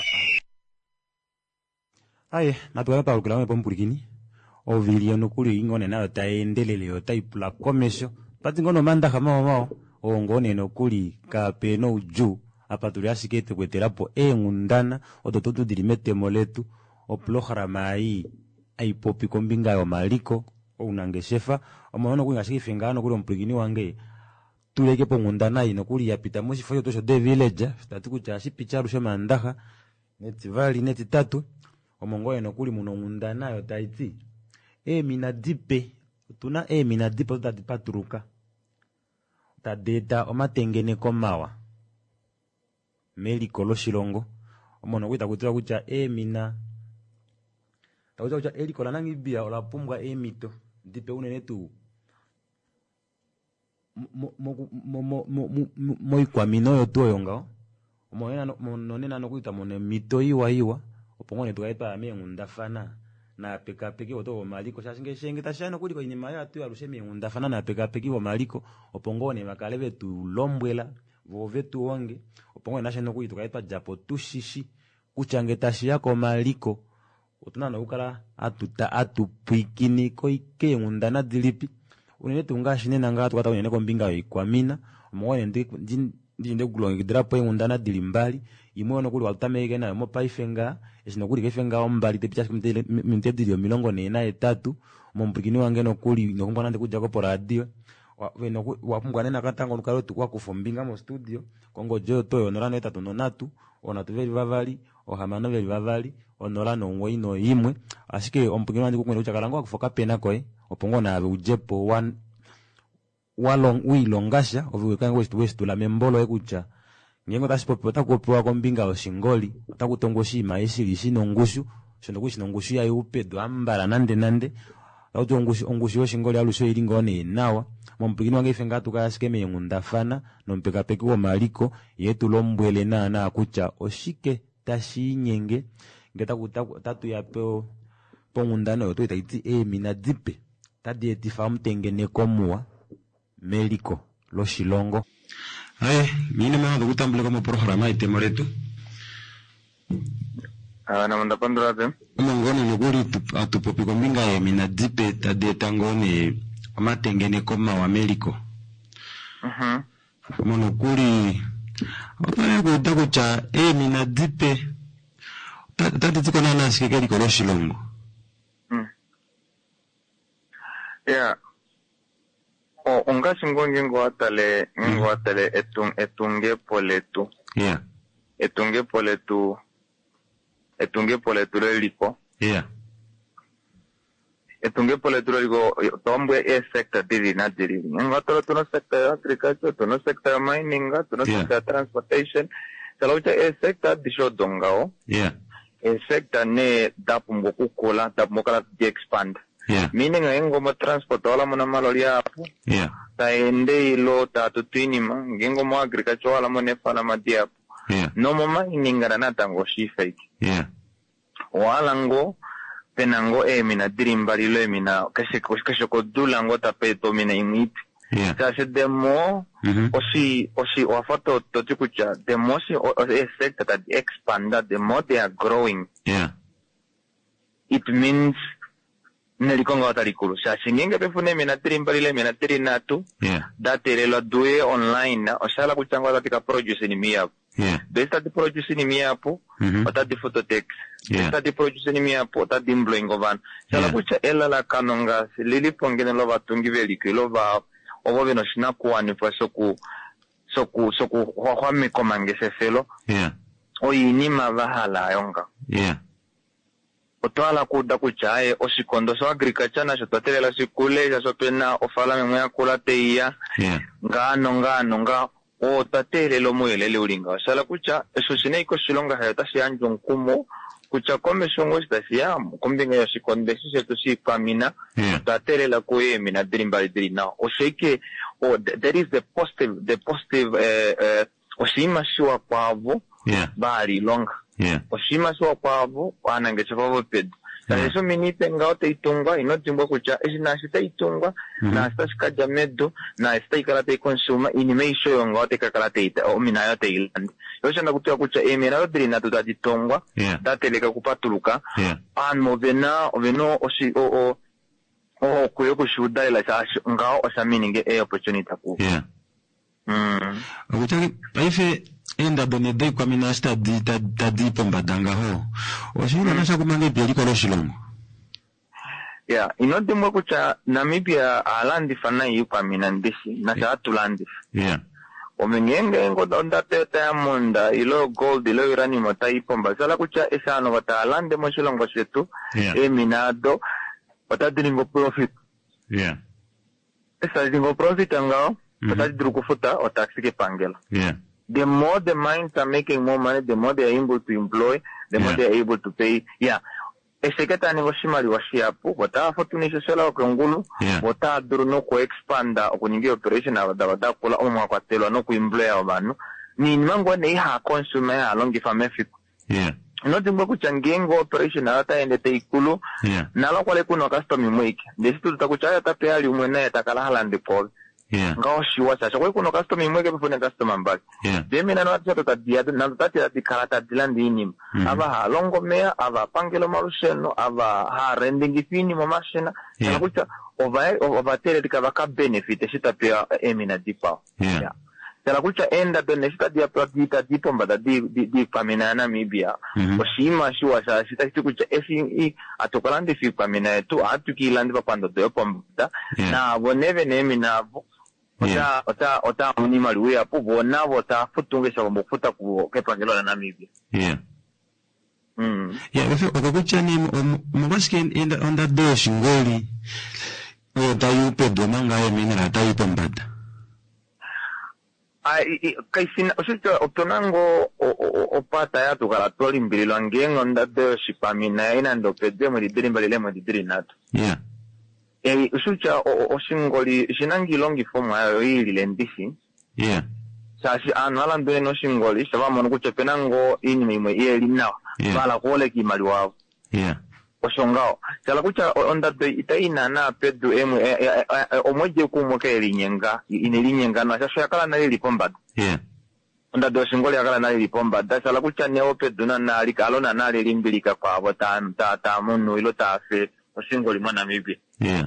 Aye, natuwa pa ulukila mwepo mpurikini. Ovili nukuli ingone na taendelele yotaipula komesho. Pati ngono manda kama mao. Ngone nukuli kapeno uju. Apa tuliasikete kweterapo ngundana. Otototu dilimete moletu. Oplohara mai. Aipopi kombinga yo maliko. Unangeshefa. Omaono kuinga shikifengano kuli mpurikini wange. Tuleke po ngundana inokuli ya pita moshi foyo tosho de village. Tatuku chashi picharu shema andaha. Neti vali neti tatu. Omongoye nokuli muno ngundana yo taiti. Mina dipe tuna mina dipo tutadipaturuka tadeta omatengene komawa meliko loshilongo omono kuita kutira kucha mina takucha kucha eliko la Namibia olapumbwa emito dipe unene tu mo ikwamino yo tu yonga monena no kuita mone mito iwa opongone tukaitwa amengundafana na pekapeki oto maliko shashinge tashano kuliko inima ya tu alushemi ngundafana na pekapeki wa maliko opongone makalebe tu lombwela vove tu onge opongone nashano kuito kaitwa japo tu shishi kuchange tashia ko maliko utunana ukala atupikini ko ike ngundana dilipi unene tungashi nena ngatu kata unene ko mbinga ikwamina omone ndinde kulonga drapo ngundana dilimbali imono kuli waltameke na mo paifenga esino kuli kefenga ombali tepicha mintedilio milongo nena etatu mompikini wange no kuli no kumbana ndikuja ko radio wapungwa nena katango nukalo tukwa kufumbinga mo studio kongo jo toyo norano etatu nonatu ona tuveli vavali ohamano veli vavali onorano ngoino imwe asike ompikini wange kukwenda uchakalango akufoka pena koe opongo na ujepo wilongasha oviwekango westu la membolo ekucha ngengo tasipopota kuopewa kombinga oshingoli takutongoshi maisili shino ngushu shondo kushino ngushu ya upedo ambala nande auto ngushu oshingoli alusho ilingone nawa mompikini wange ifenga tukayashike ngundafana nompeka peki wo maliko yetu lombwele na kucha oshike tashinyenge ngeta kutatu yapeo pongundano yoto itaiti mina dipe tadieti famtengene komua meliko loshilongo mine mwana kutambula kama programa itemo letu na manda pandurate ngone nokuri atupopi kombinga mina dipe tadieta ngone amatengene koma wa meliko mono kuri opane kutakucha mina dipe taditiko na nasikekeli ko loshilongo ungashi ngongi ngwatale etunge poletu etunge poletu leliko etunge poletu leliko tombwe sector diri na diri ngatolo tuno sector ya agriculture tuno sector ya mining tuno sector ya transportation talaucha sector disho dongao sector ne dapumbo kukola dapumokala di expand meaning ngengo mo transport wala mo na maloli apo taende ilo tatutinima ngengo mo agriculture wala mo nefala madiapo no mo mining ngana tango shifake wala ngo penango mina dirimbali lo mina kashe ko dulango tapeto mina imit se demo osi wafato totikucha demo si sector that expand the more they are growing it means nelikonga watarikulu shashinge pefune mina tirimbali mina tirinatu daterelo due online oshala kuchangwa katika produce ni miyapo besta di produce ni miyapo otati phototex besta di produce ni miyapo otati mbloingo van shala kucha ela la kanonga lili pongene lo batungi velikilo ba obo bino shina kuani fa soku kwa mikomange sefelo oyini mabahala yonga otwala kuda kuchaye osikondo so agriculture na shototelela sikule ya sopena ofala memya kula teia ngano o tatelelo moyelele ulinga sala kucha eso sineiko silonga hayata sianjo nkumo kucha kome songo stasia kombinga ya sikonde siseto si kamina tatelela koyemina dirimbali o sheke that is the positive osima shiwa kwavo bari longa oshima so kwavo wanange chavo ped eso minite ngaote itunga inotimbo kucha esina sita itunga na stashika jamedo na sita ikalate consuma inimeisho yongaote kakalate ita o minayo te ilandi yosha na kutua kucha emina drina tutaditongwa dateleka kupatuluka anmo veno osi kuyo kushuda ila ngao osaminge opportunity ku akuchaki paife enda donede kwa minasta di pombadanga ho oshira nasha kumange byeliko loshilongo inodimwe kucha Namibia alandi fana yupa minandisi nasha atulandi omengenge ngodonda teta ya munda ilo gold ilo uranium taipomba sala kucha esano wata alande moshilongo shetu eminado watadiringo profit Yeah. Esa zingo profit ngao. Ota drukufuta o taxi ke pangela. Yeah. The more the mines are making more money, the more they are able to employ, the more they are able to pay. Yeah. Eseketa ni washimali washiapu, wata fortunisha sela wakongulu, wata duruno ko expanda okuningi operation wada kula omwa kwa telo no ku employ abantu. Ni mango ne ha consumer alongi famefiku. Yeah. Noti mbo kuchangengo operation ata ende te ikulu. Yeah. Nalo kwale kuno customer mwiki. Desitu tutakuchaya tape ali umwena yatakala halande pole. Yeah. Ngao shiwa sasa kwa kuno customer mweke pefone customer mbaki. Yeah. Demi na nati sato tadiadu na tati ati karata dilandi inim. Ava ha longo mea, ava pangelo marusheno, ava ha rendingi fini mamashena. Yeah. Na kucha ova tele tika vaka benefit shita pia emina dipa. Yeah. Tela kucha enda benefita dia pradita dipo mbada di pamina na Namibia. Oshima shiwa sasa shita kucha esi atokalandi fi pamina etu atu kilandi pa pando depo mbada. Na woneve nemi na ota unimali we apo bona ota futungesha bomfuta ku kepangelo na Namibia. Yeah. Yeah, if okakucha ni mwaske onda doshi ngoli tayu pedo manga emina tayu pambada. Kaisina osita otonango opata ya tukala toli mbililo ngengo onda doshi pamina ina ndo pedo mo didiri mbalile mo didiri nato. Yeah. Usucha oshingoli shinangi longi fomu ayo ili lendisi. Yeah. Sashi anala mbele no shingoli shaba mono kuche penango ini mwe ili nawa. Bala kole ki mali wao. Yeah. Oshongao. Sala kucha onda do itaina na pedu omoje kumoke elinyenga inelinyenga no shasho yakala na ili pomba. Yeah. Onda do shingoli yakala na ili pomba. Da sala kucha ne opedu na alika alona na ili mbilika kwa abo ta munu ilo ta fe oshingoli mwana Namibia. Yeah.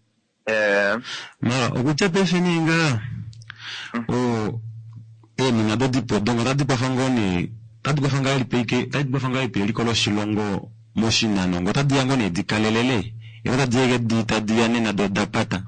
Mara okucha pesheninga mina dodi podonga tadi pafangoni tadi pafanga ili likolo shilongo moshina nongo tadi yango ne dikalelele yota diege di tadi yane na doda pata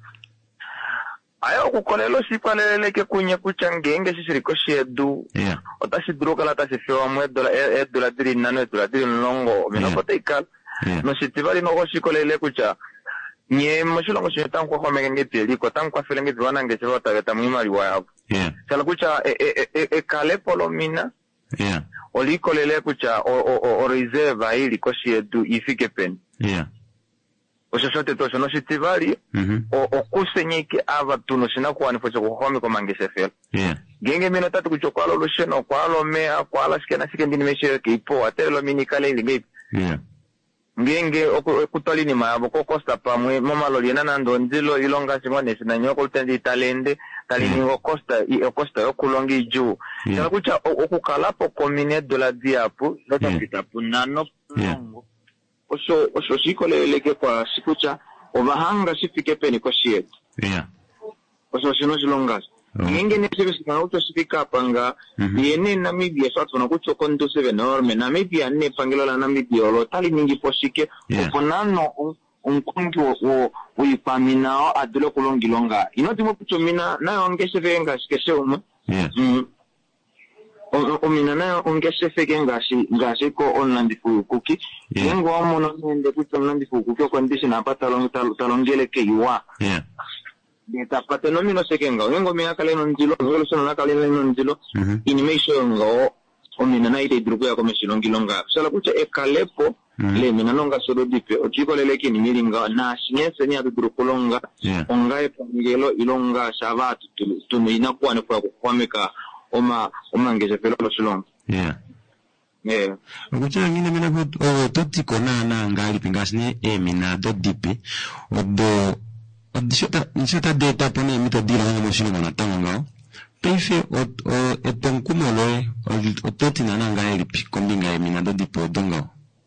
ayo kukolelo shikalelele ke kunya kuchangenge shishiriko shedu. Yeah. Otashidruka la tasifewa $1 diri nano $1 diri nongo minokote ikal. No shitivali no shikolele kucha nye mshulongo shita kwa mengenge pili kwa tankwa filenge viwana ngechwa tagata mwimali wao. Yeah. Sala kucha kale polomina. Yeah. Oliko lele kucha o reserve ili koshi yetu ifike pen. Yeah. Oshote tosho no shitivali o kusenyeke ava tuno shina kwa nifocho kwa kwa mangese fel. Yeah. Genge mino tatu kuchokwalo losheno kwalo mea kwala shikena shikendi meshe kipo atelo mini kale ili. Yeah. Ngenge okutali ni maabo ko costa pamwe mama loliena nando ndilo ilonga simone sina nyoko tendi talende talini costa yokulongi juu sala kucha okukalapo komine dola diapu lota pitapu nano longo oso sikole leke kwa sikucha ovahanga sifike peni kwa shiet. Yeah. Oso sino silongas ngenge ne sebe sikana uto sifika panga yene Namibia sato na kucho konto sebe enorme Namibia ne pangelo la Namibia lo tali ningi posike oponano unkungi wo ipaminao adolo kulongi longa inoti mo kucho mina na ongese venga skese omina na ongese feke ngasi ko online fukuki yengo amono nende kucho online fukuki ko ndisi na pata talongele ke yuwa. Yeah. Deta pate no mino sekenga wengo me akale no ndilo ngolo sono nakale no ndilo inimation ngo omina na ite druko ya komeshilongi longa sala kucha ekalepo le mina nonga solo dipe ochiko leleke ni miringa na shinyense ni adruko longa ongae pangelo ilonga shavatu tumina kwa ne kwa kwameka oma ngeze pelo solonga. Yeah. Yeah. Okucha ngine mina ko toti kona na ngali pingasni mina do dipe odo Nishota data pone mito dira nga moshino manatanga ngao. Peife o etonkumo loe o toti na nanga elipi kombinga emina do dipo donga.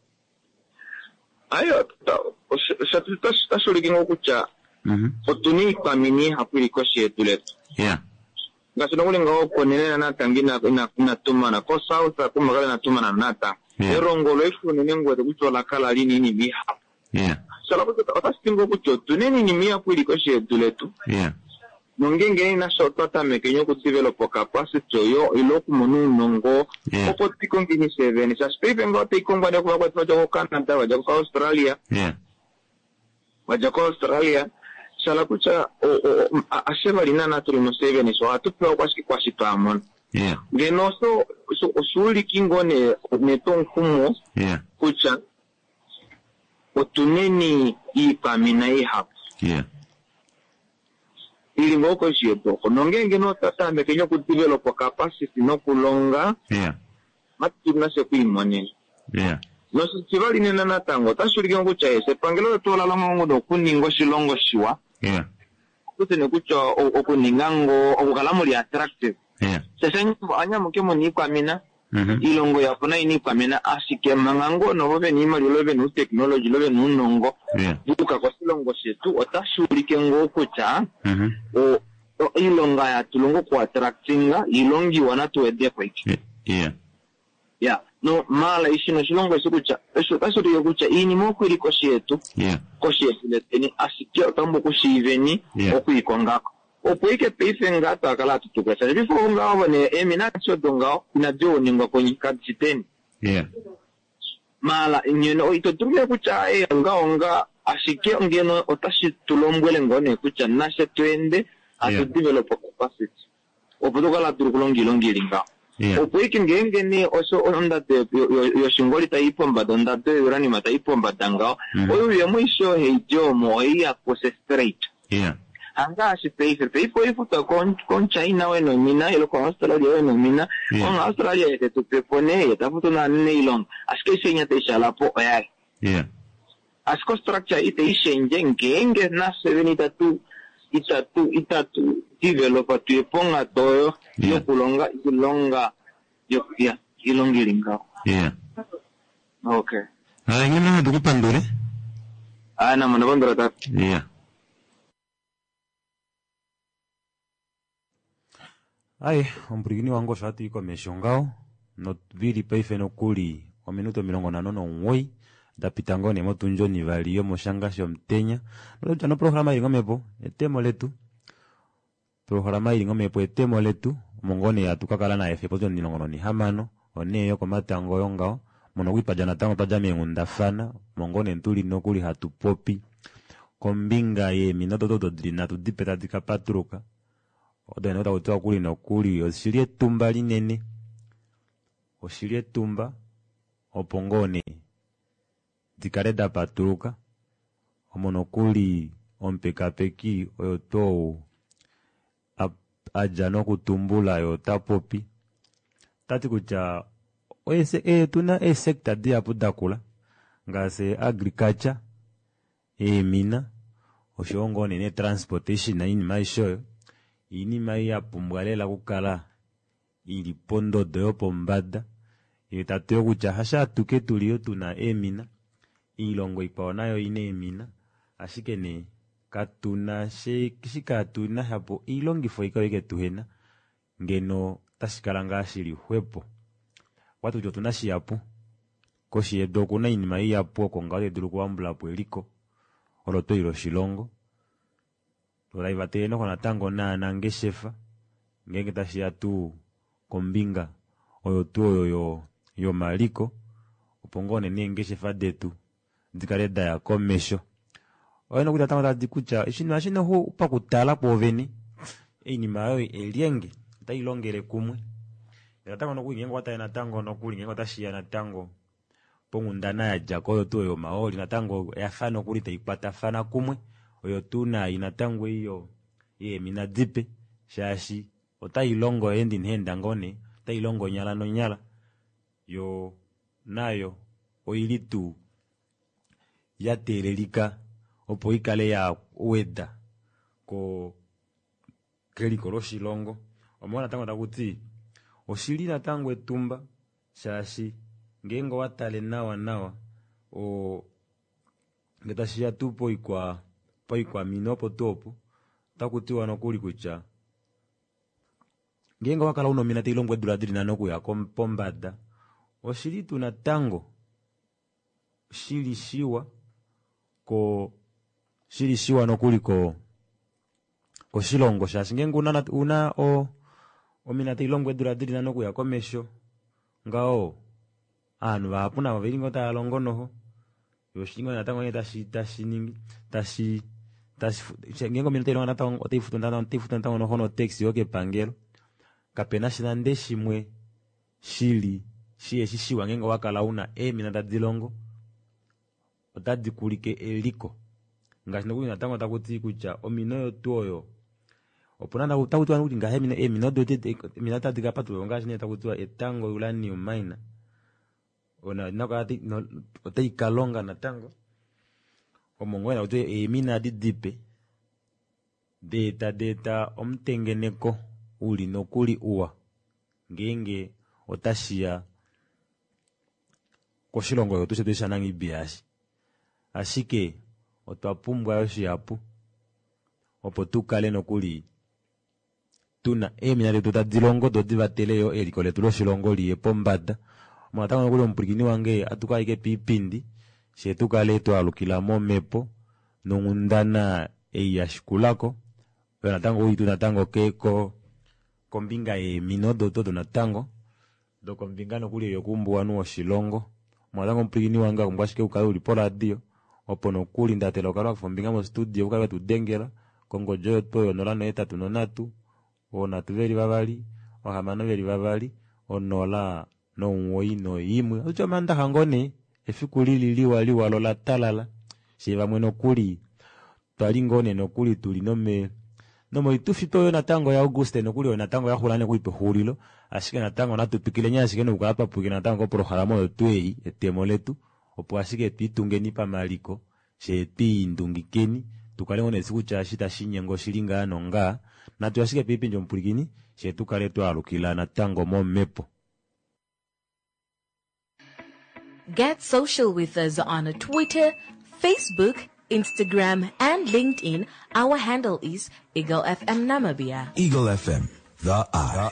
Ayo ta soligingo kucha. Otuni pamini hapuri koshi etuleto. Yeah. Ngasi nongule ngao konene na tangina na tumana ko sauta kumagala na tumana nata. Erongo loifu nenengwe kucho la kala lini ni biha. Yeah. Sala kucho otastingo kucho tuneni ni mia puri koshi etuleto. Yeah. Nongenge na shotata mekenyo kudevelopo capacity yo iloku monu nongo oko tikongini 7 sa spepe ngote ikongwa kwa Canada waja kwa Australia. Yeah. Waja kwa Australia sala kucha asheba linana tuli Museveni so atupewa kwa shitamo ngeno so usuli kingone neton kumo kucha otuneni ipamina ihap ili ngoko shieto nongenge no tatambe kenyo kudevelop capacity no kulonga matuna se kuimone no sivali nena natango tashuri ngo cha ese pangelo tola la ngo do kuningo shilongo shiwa kutene kucha okuningango okukalamuli attractive sasa anya mukemo ni kwa mina ilongo ya kuna ini kwa mina asike mangango no bobe ni mali lobe no technology lobe no nongo buka kwa silongo shetu otashuri kengo kucha ilonga ya tulongo kwa attractinga ilongi wana tuwede kwa iki no mala ishino shilongo esikucha eso tasuri yokucha ini moku ili koshi yetu leteni asikia otambo koshi iveni okuikongako opoike peife ngata akala tutukasa bifo ngao bane eminatio dongao inajo ningo konyika chiteni mala nyeno itotumye kucha ngao asikia ngeno otashi tulombwele ngone kucha nashe twende atu develop capacity opodoka la turukulongi linga opoike ngenge ni oso onda de yo shingoli taipomba donda de urani mataipomba dangao oyo yamwisho heijo moya kose straight anga ashipeife peipo ifuta con China weno mina ilo con Australia weno mina con Australia yete tupepone yetafuto na neilong aske senya te shalapo asko structure ite ishenje ngenge na sevenita tu itatu developa tu eponga toyo yo kulonga ilonga yo ilongilinga okay ngina dukupandure ana mona bondora ta ai ombrigini wango shati iko meshongao no vili peife no kuli wa minuto 40 dapitangone motunjo ni valio moshanga sho mtenya no programa ingomepo etemo letu programa ingomepo etemo letu mongone atukakala na efe poto ninongono ni hamano oneyo komatango yongao mono wipajana tango tajame ngundafana mongone ntuli no kuli hatupopi kombinga ye minoto toto drina tu dipeta dikapatruka odeno ta utoa kuli no kuli oshilie tumba linene oshilie tumba opongone dikareda patruka omonokuli ompekapeki oyo to aja no kutumbula yo tapopi tati kucha oese tuna sector dia pudakula ngase agriculture mina oshongone ne transportation na ini maisho ini mai apumbwalela kukala ili pondo de opombada itatyo kucha hasha tuke tulio tuna mina ilongo ipaonayo ine mina ashike ne katuna shikatuna hapo ilongi foika weke tuhena ngeno tashikalanga ashili hwepo watu jo tunashi hapo koshi edo kuna inima hii hapo kongale dulu kuambula hapo eliko oloto ilo shilongo olaiva teno kona tango na nangeshefa ngenge tashi atu kombinga oyo tu yo maliko upongone ni ngeshefa detu dikareda ya komesho oyeno kutatanga tadikucha ishino ho upakutala poveni inima yo elienge tailongere kumwe yatango no kuingengo wata na tango no kulingengo tashia na tango pongundana ya jakoyo tu yo maoli na tango yafano kulita ipata fana kumwe oyo tuna inatango iyo mina dipe shashi otailongo endi nhenda ngone tailongo nyala no nyala yo nayo oilitu yaterelika opo ikale ya ueda ko keliko loshilongo omona tango takuti oshilina tango etumba shashi ngengo watale nawa o ngetashia tupo ikwa minopo topo takuti wano kuli kucha ngengo wakala uno minati ilongo eduladiri nanoku ya kompombada oshilitu na tango shilishiwa no kuliko ko shilongo shashi ngengo una ominati ilongo eduladiri nanoku ya komesho ngao anu vapuna vaviringo ta longo noho yoshingo na tango tashi ningi ngengo minuto ilo ngana tang otifuta ntang no hono text yoke pangelo kapena shinande shimwe shili shiwa ngengo wakala una mina dilongo otadikulike eliko ngashino kuli natango takuti kucha omino toyo oponanda utakutwa kuti ngahe mina dote mina tadika patu ngashine takutwa etango ulani umaina ona nakati no otaikalonga natango omongwena kuti mina didipe data omtengeneko uli nokuli uwa ngenge otashia koshilongo yotu shetu shanangi biashi ashike otwapumbwa yoshiapu opo tukale nokuli tuna mina letu tadilongo dodivateleyo eliko letu loshilongo liye pombada mwatango nokuli ompulukini wange atukaike piipindi shetukale twalukila momepo nongundana eiyashikulako natango uitu natango keko kombinga minodo todo natango do kombinga nokuli yokumbuwa nuoshilongo mwatango ompulukini wange akumbwashike ukale uli po radio opo nokuli ndatela ukale wakufombinga mo studio ukale watudengela kongojo yoto yonolano etatu nonatu onatu veli vavali ohamano veli vavali onola nomuwoyi noyimwe ocho manda hangone efiku liwa lola talala sheva mweno kuli twalingone nokuli tuli nomo itufito yo natango ya Auguste nokuli yo natango ya hulane kuipe hulilo ashike natango natupikile nya ashike nukala papukile natango programo yo twei etemo letu opo ashike twitungeni pamaliko she twindungikeni tukale ngone siku chashita shinyengo shilinga anonga na tuyashike pipi njo mpulikini she tukale twalukila natango momepo. Get social with us on Twitter, Facebook, Instagram, and LinkedIn. Our handle is Eagle FM Namibia. Eagle FM, the eye.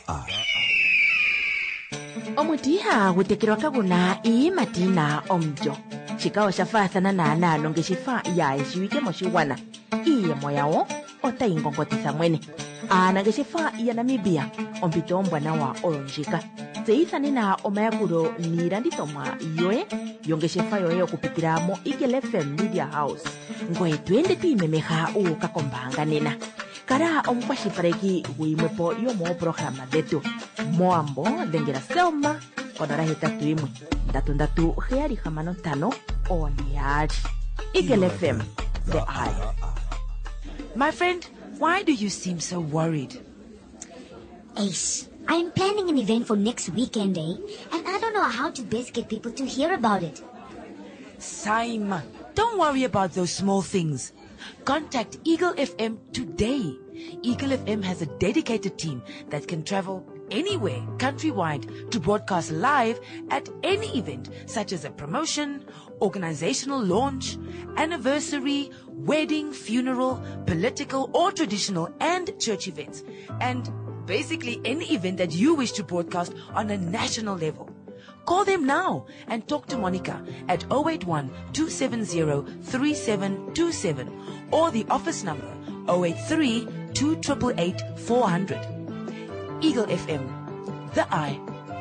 Omutiha gutekirwa kaguna matina omjo. Chikao shafathana na nalo ngeshifa ya eshiwike moshiwana. Moyawo otaingongotisa mwene. Ngeshifa ya Namibia ompito ombwana wa olonjika. Zeithani na omayakuro nilandithomwa yoe yongeshefa yoe okupitira mo Eagle FM Media House ngoye twende twiimemeha uukakombanga nena kala omukwashilipaleki gwiimwepo yomoopologhalama dhetu moambo dhengela Selma konola 81 ondiyali. Eagle FM, the eye. My friend, why do you seem so worried? Ace, I'm planning an event for next weekend, and I don't know how to best get people to hear about it. Saima, don't worry about those small things. Contact Eagle FM today. Eagle FM has a dedicated team that can travel anywhere countrywide to broadcast live at any event, such as a promotion, organizational launch, anniversary, wedding, funeral, political or traditional and church events, and basically any event that you wish to broadcast on a national level. Call them now and talk to Monica at 081-270-3727 or the office number 083-288-400. Eagle FM, the eye.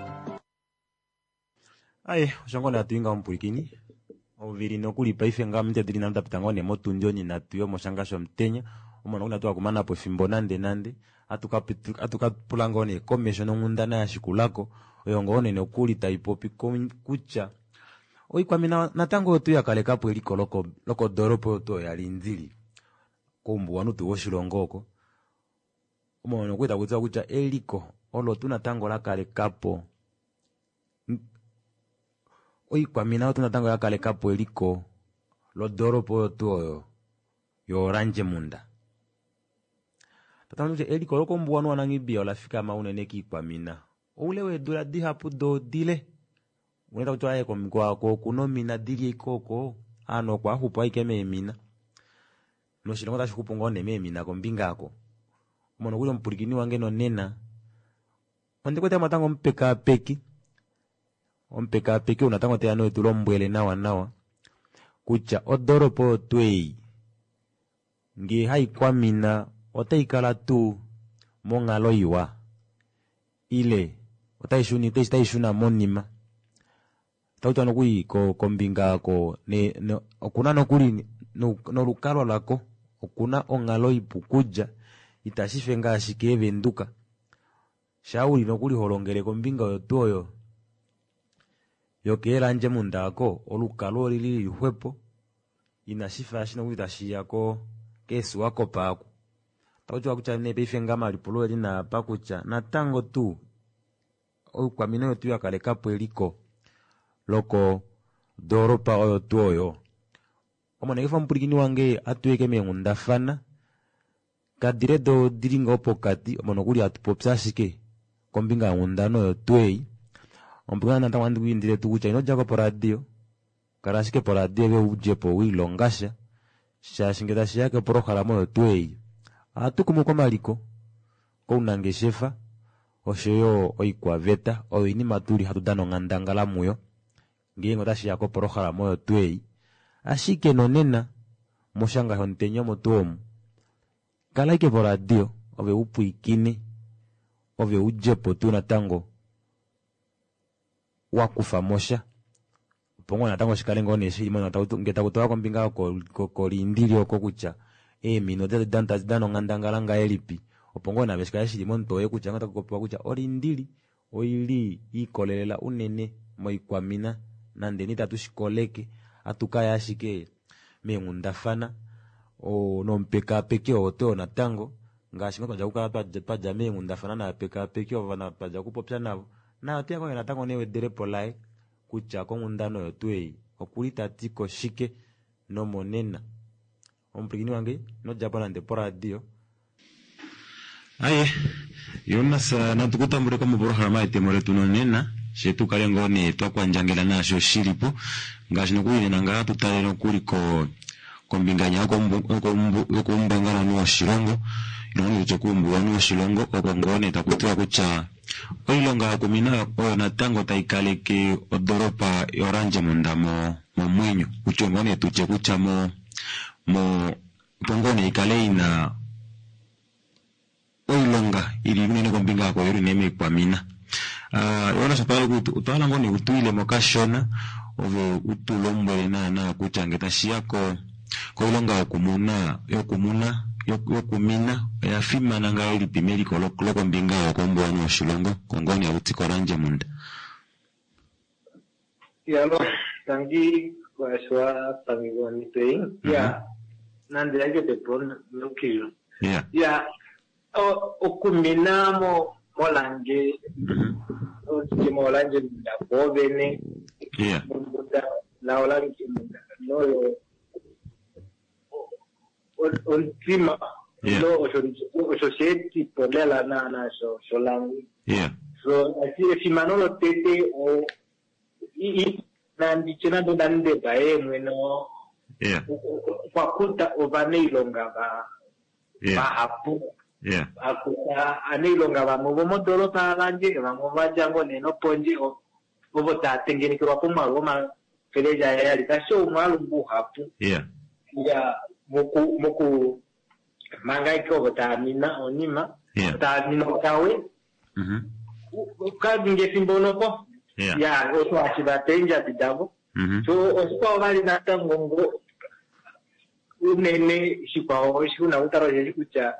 Ai, shangona atuinga mpurikini. Oviri nokuli paife nga mtediri na mtapitangone motundioni na tuyo moshangasho mtenya. Umona kuna tuwa kumana po fimbo nande. Atukapulangone komesho nongundana ya shikulako. Oyongone nokuli taipopi kucha. Oi kwa mina natango tu ya kalekapo eliko loko doropo to ya linzili. Kumbu wanu tuwo shilongoko. Umona kuita kucha eliko. Olo tu natango la kalekapo. Oi kwa mina tu natango la kalekapo eliko. Lo doropo to yo oranje munda. Tatango eliko loko mbu wanu wanangibia olafika mauneneki kwa mina. Ulewe dula dihapu do dile. Uneta kutuwa kwa mkwako kuno mina dili ikoko. Ano kwa hupa ikeme mina. No shilongo tashi kupungone mina kombinga ako. Umono kuyo mpurikini wange no nena. Ondekwete matango mpeka peki. Ompeka peki unatango te ano etulombwele nawa. Kucha odoropo twei. Ngi hai kwa mina. Otaikala tu. Monga loiwa. Ile. Otaishuna monima. Tauta nokui ko kombinga ko. Okuna nokuli no lukalo lako. okuna ongalo ipukuja itashifenga ashike venduka shauli nokuli holongele kombinga yotuoyo yokelanje mundako olukalo lili lihwepo inashifa ashino kutashiyako kesu wako paku tauchwa kucha nepe ifenga malipulo elina pakucha natango tu kwa mino yotu yakalekapo eliko loko doropa oyo tuoyo omona ifa mpurikini wange atueke mengundafana kadire do diringa opokati omona kuli atupopsa ashike kombinga ngundano yo tuei ompugana nanta wandi kuindire tukucha inojako po radio karashike po radio ve ujepo wilongasha shashingeta shiyake porohalamo yo tuei atukumuko maliko ko unangeshefa oshoyo oikwaveta oyo inima tuli hatudano ngandangala muyo ngiyengo tashiyako porohalamo yo tuei ashike nonena moshanga hontenyo motuomu kalaike po radio ove upuikine ove ujepo tu natango wakufa mosha pongo natango shikalengo neshilimo ngeta kutoa kombinga kolindili oko kucha mino tete danta zidano ngandangala elipi opongo na beshika shilimo ntoye kucha ngata kukopiwa kucha olindili oili ikolelela unene moikwamina nandeni tatushikoleke atukaya ashike mengundafana o nompeka peke oto natango ngashi ngoja kukala paja mengundafana na peka peke ovana paja kupopya navo na atia kwa natango newe derepo lai kucha ko ngundano yotuei okulita tiko shike no monena ompigini wange no japana ndepo radio aye yonasa natukutambure kama borohama itemore tunonena shetu kalengo ne twakwanjangela nasho shilipo ngashi nokuine nanga tutale nokuliko kombinganya ko mbangana no shilongo ino chokumbu no shilongo okongone takutua kucha oilonga kumina oyo natango taikaleke odoropa yoranje mundamo momwenyo uchongone tuche kucha mo pongone ikaleina oilonga ili nene kombinga ko yori neme kwamina yona sapalo kutu utala ngone utuile mokashona ove utulombole na kuchangeta shiyako ko ilonga yokumuna yokumina yafima nanga ili pimeli koloko mbinga okombo no shilongo kongoni ya utiko ranje munda yalo tangi kwa shwa tangi goni pei ya nande yake te pon lokilo ya okumina molange molange nda bovene la olange no ultima lo society polela na so langu so asi fimanolo tete o I nandi chena do dande bae mweno kwa kuta ovane ilonga ba hapu akuta ane ilonga ba mobo dolo ta lanje ba moba jango neno ponji ovo ta tengeni kwa kuma Roma feleja ya likasho mwalumbu hapu ya moku mangai ko botamina onima tamina kawe kadinge simbono ko ya oso achibatenja bidabo so osiko bali natangongo unene shikwa shikuna utaro yekucha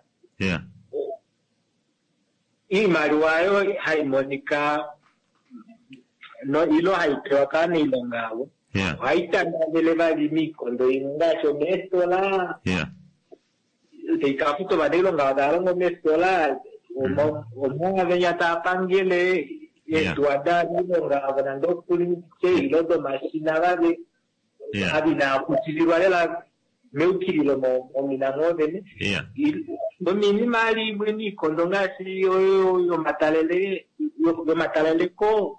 imali wayo harmonika no ilo haitwa kana ilongabo haitanda vile bali mikondo ingacho mestola te kafuto badelo ngadarongo mestola omo venya tapangele etuada nino ngabando kuli che ilodo machina bale abina kutilirwalela meukililo mo minango bene bo minimali bweni kondo ngasi yo matalele ko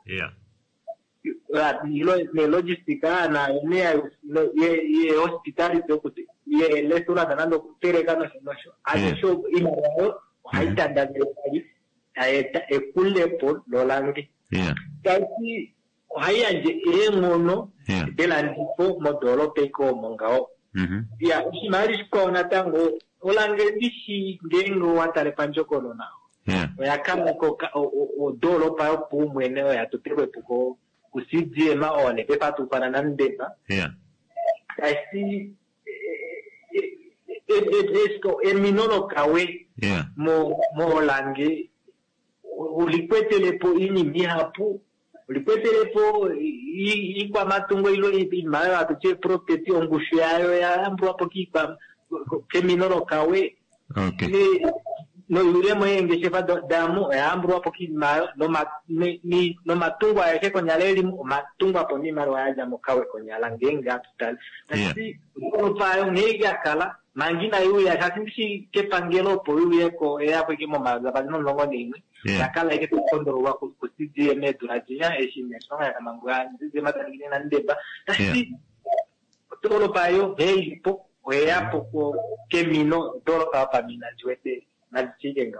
ne logistica na ye hospitality okuti ye lesura ganando kutereka no acho inayo haitanda bali aeta ekulle por lolangi kasi hayanje ngono delandipo modolo peko mongao ya usimari ko natango olange dishi ngengo watale panjoko lona ya kama ko dolo pa pumwene ya tupewe puko kusije maone pepa tupana nandeba kasi esko eminono kawe mo lange ulikwetelepo ini mihapu ulikwetelepo ikwa matungo ilo imayo atuche property ongushu yayo ya ambru hapo kikwa keminono kawe no yule mwenge shefa damu ya ambru hapo kimayo no matungo ayake konyaleli matungo hapo ni maro yaja mukawe konyala ngenga tutali tasi upayo ngega kala mangina yu ya kasimshi kepangelo po yu yeko yapo kimo mazabazino longo nini yakala yake kondoro wa kusiji medu rajia eshime songa ya mangwa ndize matangine na ndeba tasi tolo payo heipo yapo ko kemino tolo pa mina juete na chigenga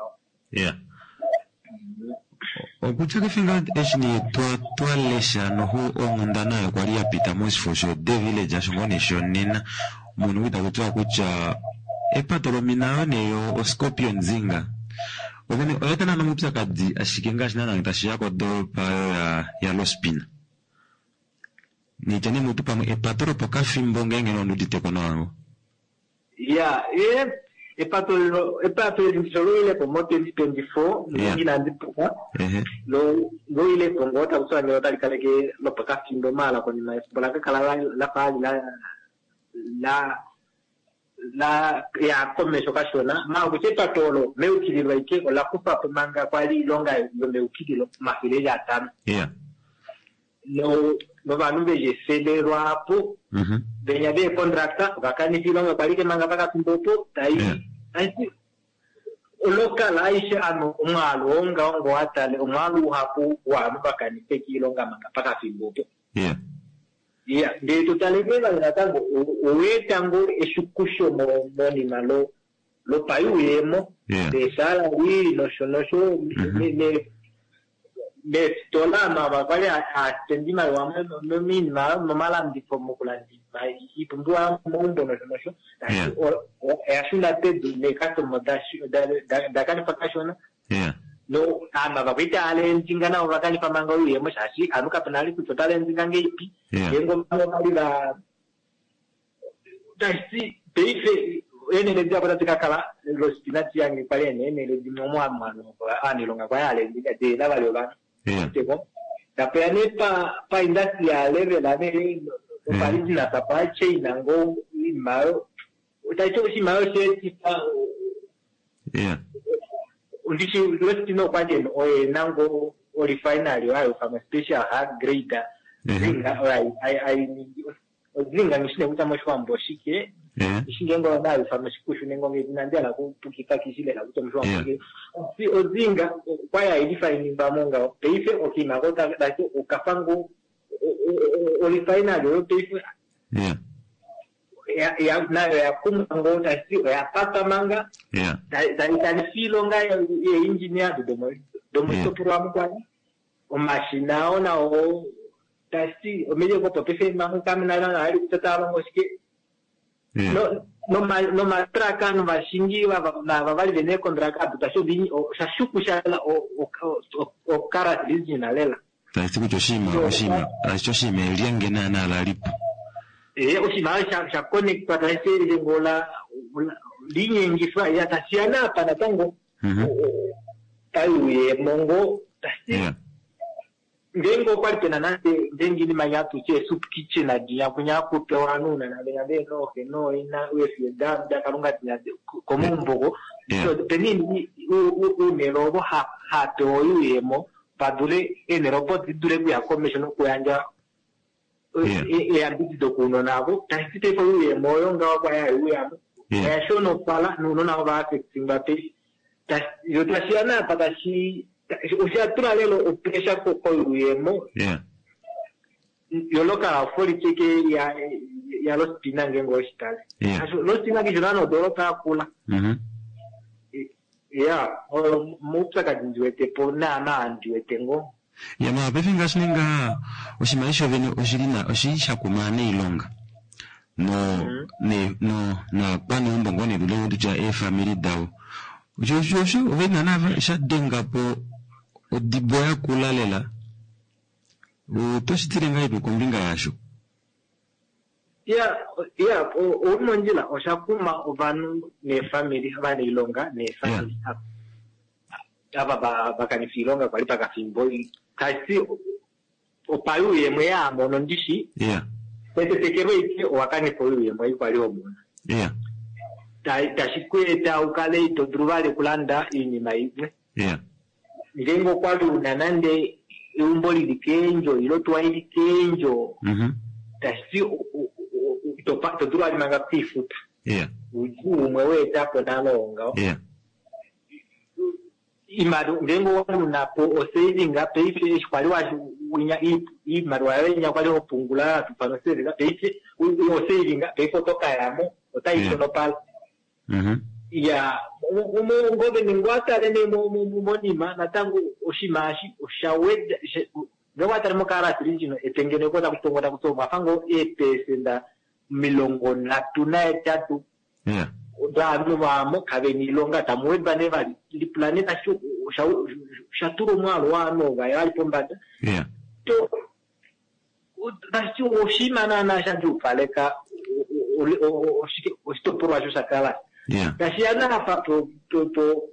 Okuchaka finga eshini tua lesha no hu ongandana ya kwari ya pita mosi fosho de village ashongone shonina munu wita kutua kucha epatolo minayo neyo oskopio nzinga ogene oyetana na mupsa kadi ashikenga shinana ngitashi yako do payo ya lospina ni chani mutu pamu epatolo poka fimbo ngenge no nudite kono wangu epatolo ile po moto 2024 ngina ndipuka lo ile pongota usanga otalikale lo poka fimbo mala kwenye maesbola kala la pali la ya komesho kashona ma kuchepa tolo meukilirwa ikeko la kupa pemanga kwali longa yombe ukidilo mafile ya tano no vanu beje selerwa hapo benya be contracta bakani filonga kwali manga paka kumbopo tai local aisha anu umalo onga ongo atale umalo hapo wa bakani pekilonga manga paka kumbopo de totalmente la tango o tango eshukusho moni malo lo payu yemo de sala wi no shonosho me tola ma vale atendima wa no minima no malandi como kulandi mai ipundua mundo no shonosho o ashuna tedu le kato modashi da kan pakashona no ama babita ale njingana wakali pamanga uye moshashi anuka penali kutotale nzingange ipi yengo mali la tasi peife ene le diabata tikakala lo spinati yangi pale ene le dimomo amano ani longa kwa yale ndike la vale ba teko da peane pa industry ya level la ne pali na supply chain ngo imao utaito simao setipa Undishi ulwesti no kwaje oye nango o refinery wayo kama special hard grader zinga zinga ngishine kutamashwa mboshike ishingengo nayo kama shikushu nengo ngendandela kupukika kishile na kutamashwa mboshike si ozinga kwaya idifine mbamonga peife okina kota dako ukafango o refinery o peife ya kumango tasi ya pata manga da filonga ya engineer domo programu kwani o machina ona o tasi o medio ko pepe manga kamina na ali kutata ngoshike no matraka no bashingi na vale vene kontraka tutasho bini o shashuku shala o kara original lela tasi kuchoshima achoshima eliange na alalipo osimao cha connect para ese lengola línea ngifa ya tasiana para tango tayo mongo tasi ndengo kwarte na nate ndengi ni mayatu che soup kitchen na dia kunya kupewa nuna na le no ke no ina wefi da karunga tia como mbogo so tenini u nerobo ha to yemo padule enerobo dure ku ya commission ku yanja ambiti dokuno nabo taisite fo uye moyo ngawa kwa ya uye amo ya shono pala nuno na ba affecting ba pe yo tasiana patashi usia tuna lelo o pressure ko uye mo yo loka fori cheke ya los pinange hospital los pinange jonano dolo ta kula o mupsa ka dinjwete po na ndiwete ngo Yama befinga sninga oshimaisho vene oshirisha kumane ilonga na pani umbongone dule nduja family dawo Joshua ovena na shadenga po odiboya kulalela utoshitire ngai kumbinga yasho umonjila oshakuma obanu ne family abane ilonga ne family aba bakanifilonga kwali pakafimboi kasi opayu yemwe yamo nondishi pete tekero iki wakani poyu yemwe kwali omuna tashikweta ukale itodruvale kulanda ini maibwe ngengo kwali unanande umboli likenjo ilotwa likenjo tashi todruvale manga pifuta umwe weta ponalonga imadu ngengo wanu napo osevinga peife kwali winya imadu wanya kwali opungula tupano sevinga peife osevinga peife toka yamo otaisho nopala ya ngobe ningwata lene monima natangu oshimashi oshaweda ngwata le mokara tirijino etengene kota kutongoda kutoma fango epesenda milongo na tuna etatu dami wamo kabeni longa tamweba neva li planeta shaturo mwalo wano gayali pombada to tashi oshima na shanju paleka ostoporo ajo sakala tashi ana hapo to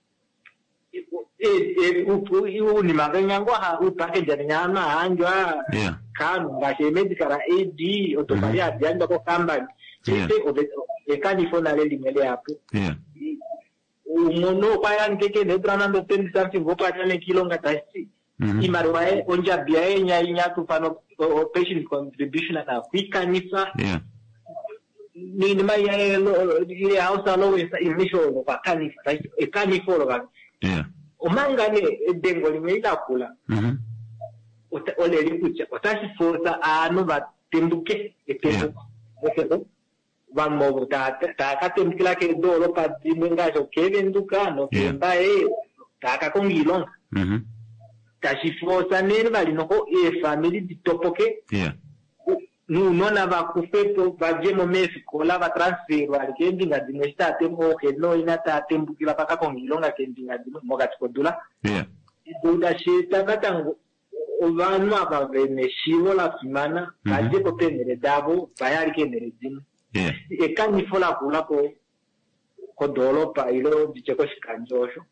ni maganya ngwa upake janyana anjwa kanu ngashemedi kara AD otobaria byanda ko kamba chete ekani fona le limele hapo umono kwaya nkeke netrana ndo tendi santi ngopa tane kilonga tashi imarwae onja biae nya tu pano patient contribution na kwikanisa ni maya ile house always initial kwa kanisa ekani follow omangane edengo limeida kula ole likucha otashi forza anu batembuke etembuke vamo ta katembukila ke dolo pa dimenga jo kevenduka no kembae ta kakongilonga tashi forza nene bali no family ditopoke nuna bakufeto bajemo mesikola ba transfer wali kendinga dimesta tembo ke no inata tembukila paka kongilonga kendinga mogati kodula iduda shita katango ovanu aba bene shivola kimana kaje ko tenere dabo bayari kenere dimu ekani fola kula ko dolo pa ilo dicheko shikanjosho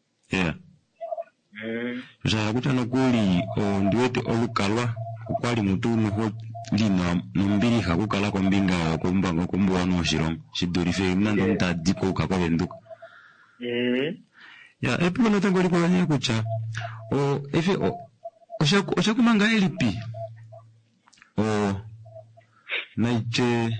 ja kutano kuli ndiwete olukalwa kwali mutu no lina nombiri hakukala kwa mbinga kombango kombuwa no shirongo shidorife mnando mtadiko kwa venduka ya epo no tango liko wanya kucha efe oshakumanga LP naiche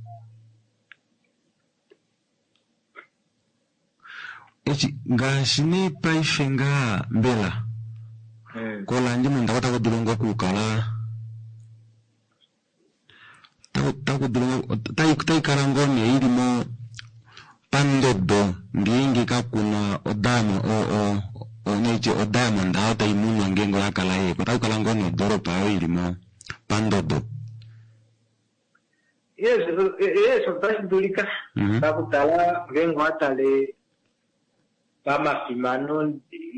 echi ngashini paishenga mbela kola nje munda kota kudulonga kukala tai karangoni ilimo pandodo ngingi kakuna odamo neche odamo ndata imunwa ngengo yakala yeko tai karangoni doropa ilimo pandodo yes otashidulika bakutala ngengo atale pama fimano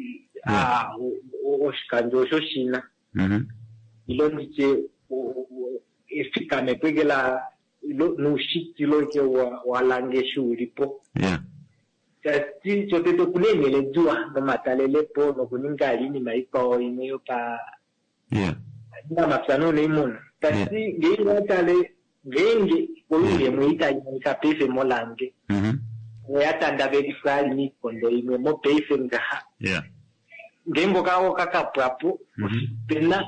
oshikanjosho shina ilo ndiche efika mepegela nushitilo ke walangeshu ulipo kasi choteto kulemele jua no matalele po no kuninga lini maipa imeyo pa na mafano le imona kasi ngengo atale ngengi kuile muita nika pefe molange yatanda verify ni kondo ime mo pefe ngaha ngengo kawo kakaprapo pena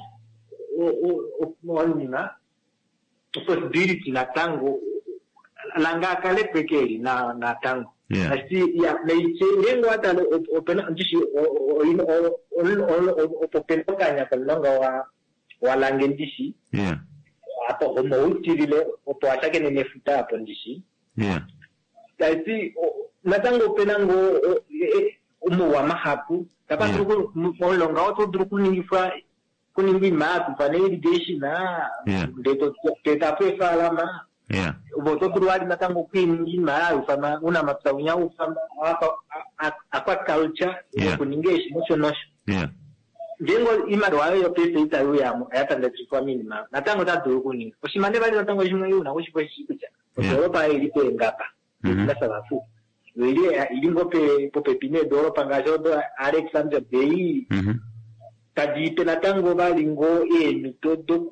o possibility na tango langa kale pekeli na tango asi ya meiche ngengo atale opena ndishi opena kanya kalonga wa lange ndishi hapo homo utirile opo atake ne nefuta hapo ndishi kasi natango penango umu wa mahapu kapa druku molonga oto druku ningifa kuningi matu pane irrigation na ndeto teta pefa alama uboto druali natango kuningi ma ufama una mapsaunya ufama aquaculture kuningeshi mocho nosho ngengo imaro wayo yopesa itayo yamo ayatandatiwa minima natango tadhuru kuni ushimande bali natango shimwe yuna kuchikucha Europa ilipo ngapa nasa bafu ili ngope pope pine Europa ngajodo Alexander Bay tadipe natango bali ngo mitodo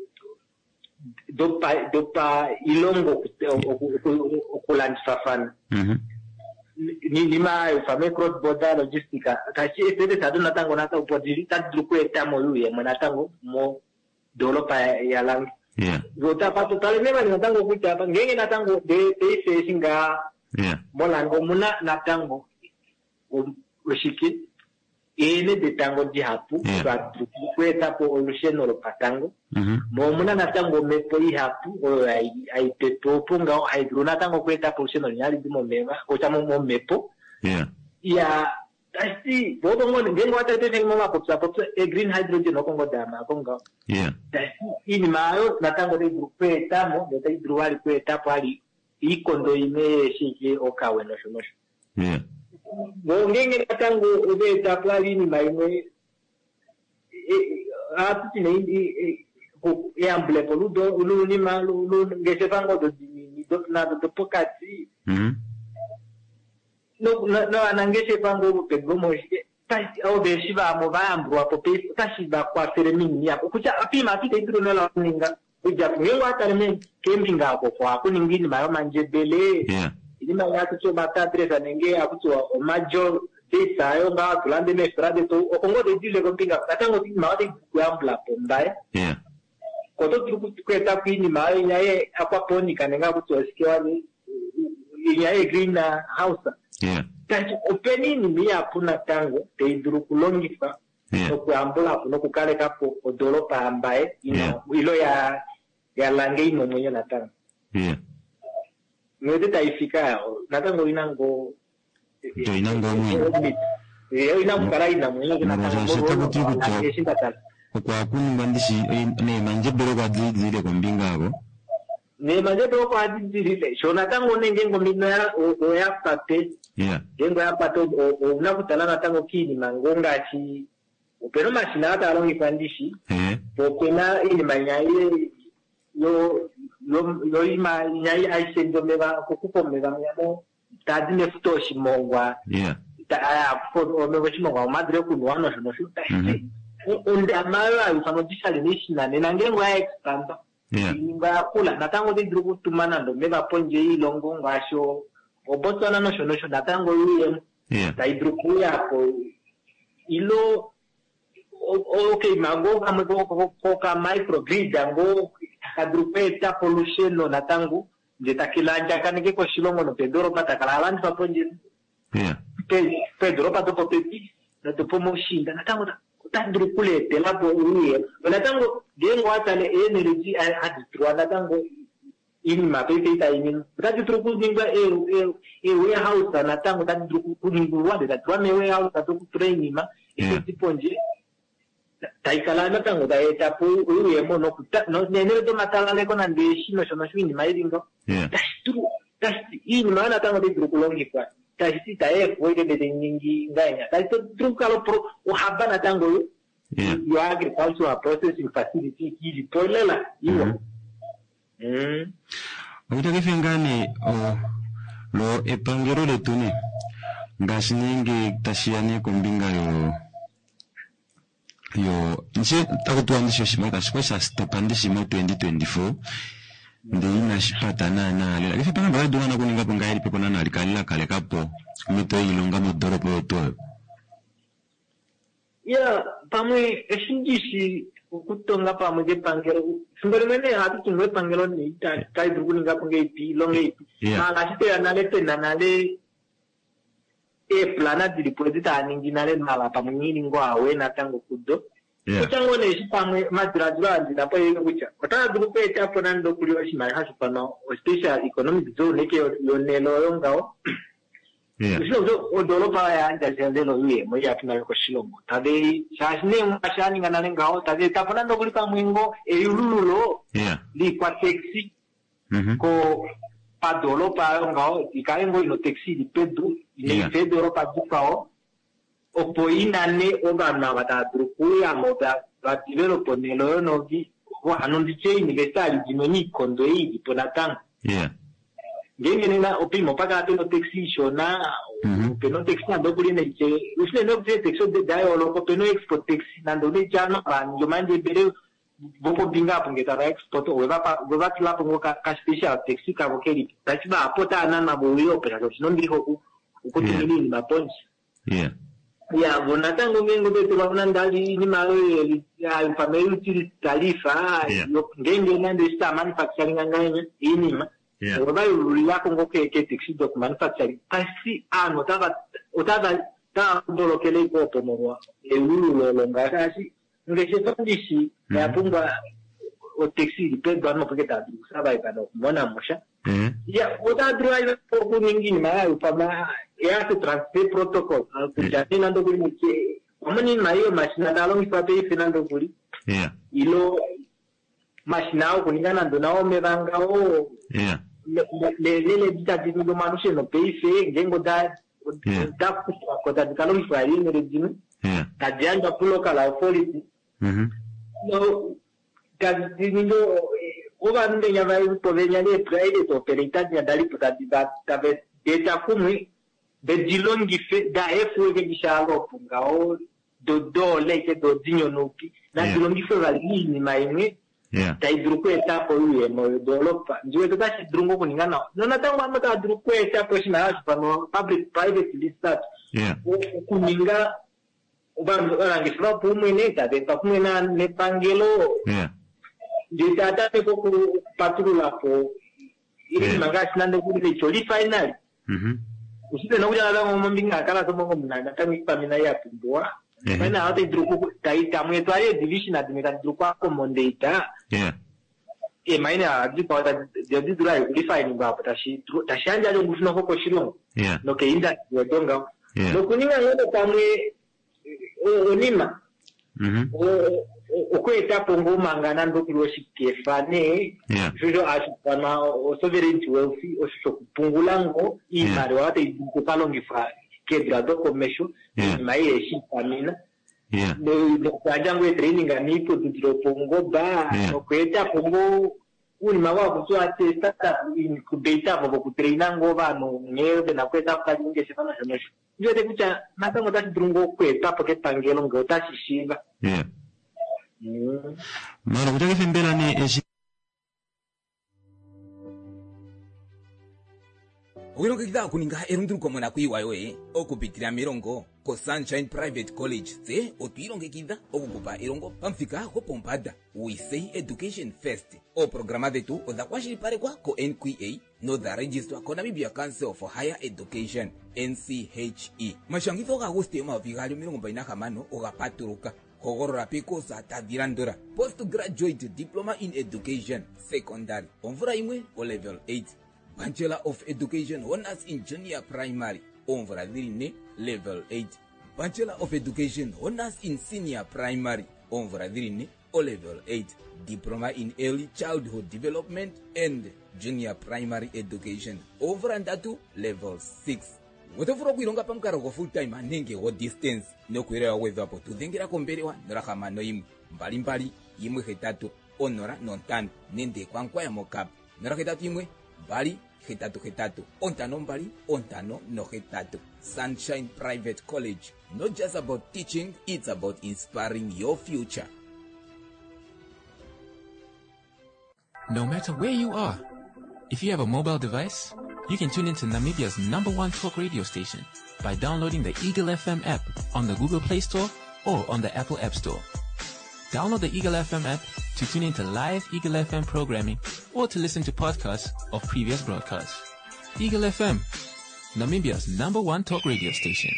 dopa ilongo okuland safana ni ma fame cross border logistica kachi epede tadu natango nata upodiri tadruko etamo yuye manatango mo Europa ya lang gota pato tale meba natango kucha hapa ngenge natango de singa molango muna natango ushiki ene de tango di hapu ba kweta po olusheno lo patango mo muna natango mepo i hapu ai pepo ponga ai drona tango kweta po olusheno nyali di mo mema o chamo mo mepo ya tasti bodo ngone ngengo atete tengo ma popsa e green hydrogen okongo dama konga tasti ini mayo natango de kweta mo de tai druali kweta pali ikondo ime shike okawe no shono ngenge natango ube taplali ni maimwe ati ni amble poludo ulu ni malu ngese fango do na do pokati no anangese fango pego moshike tasi au beshiba mo baambro apope tasi ba kwa seremini yapo kucha apima akite ndiro la ninga uja ngengo atareme kembinga ko kwa kuningini mayo manjebele ilima yatu cho batadresa nenge akuto major data yo nga tulande me frade to okongo de dile kompinga tatango ti mawade kuambla pombaye koto truku kweta kwini mayo nyaye akwa poni kanenga akuto sikiwani nyaye green house tachi openi ni mi apuna tango te iduru kulongifa no kuambula no kukale kapo odolopa ambaye ilo ya lange ino mwenye natango nwete taifika natango inango inango kala ina mwenye kwa kuni mandishi ne manje bero kwa dzile kombinga abo ne manje bero kwa dzile so natango nenge ngomino ya oya pate ngengo ya pato unakutana natango kini mangonga chi pero mashina hata alongi pandishi popena ili manyaye yo ima nyai aisendo meba kukupo meba nyamo tadine futoshi mongwa aya for meba shimongwa madre kunwano shono shuta onde amayo ayufano disale nishina nenangengo ya expanda inga kula natango de drugu tumana ndo meba ponje ilongo ngasho obotsona no shono shono natango yuye taidruku yako ilo okay mango kama koka microgrid ango kadrupeta pollution no natangu jeta kilanja kanike ko shilongo no pedoro pata kalalan paponje pedoro pato popeti na to pomoshinda natangu tandrupule telapo uye natangu gengo atale energy aditro natangu ini mapete ita ini tadi truku ningba warehouse natangu tadi truku ningwa de twa me warehouse to training ma iponje taikala natango da etapu uye mono kuta no nenere to matala le kona ndeshi no shono shwini mairingo tasti ini mana tango de drukulongi kwa tasti tae foi de nyingi nganya tasti drukalo pro uhaba natango yo agricultural processing facility kili tolela iyo Ukitaka fengane lo epangero le tuni ngasiningi tashiane kombinga yo nje takutuandisha shimaka shikosha stopandisha mo 2024 ndi inashipata na lela kifa panga bado na kuninga panga ili pepo na alikalila kale kapo mito ilonga modoro po to ya pamwe eshinjishi kutonga pamwe de pangero simberemene hatu tungwe pangero ni kai drukuninga panga ipi longa ipi na shite analete nanale plana di progetto ninginale mala pamwini ngo awe natango kudo kuchango ne shipamwe madradra ndina pa kucha kata grupe tapo nando kuliwa shimali hasupano special economic zone ke yonelo yongao Shilo odolo pa ya ndazelo yue moja tuna ko shilongo tade shashne mashani ngana ngao tade tapana ndo kulipa mwingo eyulululo li kwa taxi ko padolo pa ngao ikaengo ino taxi di pedro ni pedro pa bukao opo inane ogana batadruku ya moda develop nelo nogi wa anondiche university dimoni kondo hii ponatang ngenge na opimo paka teno taxi shona peno taxi ndo kuline che usle no taxi de dialo ko peno export taxi nando ne jana ban yo manje bere boko binga pungeta export o va tla pongo ka special taxi ka bokeli tachiba apota nana boyo pero no ndiho uko tinini maponzi ya bonatango mengo betu banandali ni malo ya family til tarifa ngenge nande sta manufacturing ngane inima obayo ya kongo ke taxi doc manufacturing kasi ano otaba ta ndolo kele ko pomoa e ulu lo ngasi ngese tondisi ya pumba o taxi dipendo ano porque ta sabai pano mona mosha ya oda driver ko ningi ma pama ya se transfer protocol kujani nando kuli ke omani mayo machina dalong ipape finando kuli ilo machina ko ningana ndo nao mebanga o le ditati ndo manushe no peife ngengo da ko da kalong ifari ne regime kajanja pulo kala policy no kazindo oba nde nyava povenya le private operator ya dali potati da data kumwe bedilongi fe da efu ke gishalo pungao do leke do dinyo nopi na dilongi fe valini maime ta idruko etapo uye mo developa ndiwe to tashi drungo kuningana nona tangwa mata druko etapo shina pano public private listat kuninga ubango rangiswa pumwe ne ta de pumwe na ne pangelo data te ko patrula po ili magashi nande kuli choli final usite na kuja na mbinga kala to mongo mnanga kami pamina ya pindwa bana ate druku taita mwetu ale division admika druku ko mondeita maina adiko ta jadi dura qualify ni ba tashi anja lo ngufuna ko shiro no ke inda yodonga no kuninga ngoto pamwe onima okweta pongo mangana ndo kuloshike fane jojo ashikana o sovereignty wealth o shokupungula imari wate kupalongi fa kedra do commercial mai shipamina no kwajango training aniko diro pongo ba okweta pongo uni mawa kuso ate startup incubate bobo kutreina ngova no ngebe na kweta kajinge shifana shomesho ndio te kucha natango tati drungo kweta porque pangelo ngota shishiba mara kutaka fembela ni Wino kikida kuninga erundu komona kuiwayo okupitira mirongo ko Sunshine Private College ze otuironge kida okukupa irongo pamfika ko pompada we say education first o programa detu oda kwashiri pare kwa ko NQA no da register ko Namibia Council for Higher Education NCHE mashangito ga guste ma vigali mirongo baina kamano ogapaturuka kogorora piko sa tadirandora postgraduate diploma in education secondary onvura imwe o level 8 Bachelor of Education Honors in Junior Primary onvura dirine level 8 Bachelor of Education Honors in Senior Primary onvura dirine o level 8 Diploma in Early Childhood Development and Junior Primary Education onvura ndatu level 6 Wotofuro kuironga pamkaro ko full time anenge wo distance no kuirewa weather po tudhengira kombelewa ndorakama no imwe mbali imwe hetatu onora nontano nende kwankwa ya mokap nora hetatu imwe mbali hetatu ontano mbali ontano no hetatu Sunshine Private College, not just about teaching, it's about inspiring your future. No matter where you are, if you have a mobile device, you can tune into Namibia's #1 talk radio station by downloading the Eagle FM app on the Google Play Store or on the Apple App Store. Download the Eagle FM app to tune into live Eagle FM programming or to listen to podcasts of previous broadcasts. Eagle FM, Namibia's #1 talk radio station.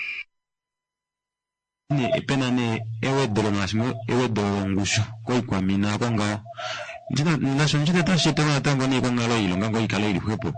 Ewe dolo ngusho kwa mina kwanga njina tashi tanga tango ni kwanga lo ilo ngango ikalo ili kwepo.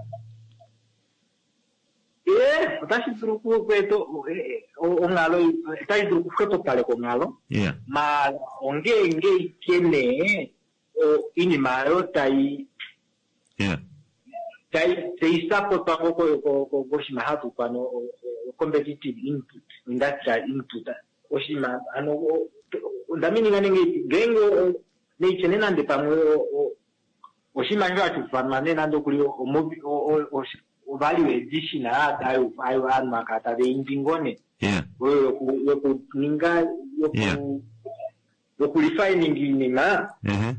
Tashi truku kweto ongalo tashi truku kweto kale kongalo. Ma onge ikene ini maro tai tai sapo tango ko shimahatu kwano competitive input, industrial input. Oshima, ndamini ngani gengo ni chenena nde pamwe oshima njo atufamane nando kuli value addition ayo makata de injingone. Yeah. Ninga refining inima.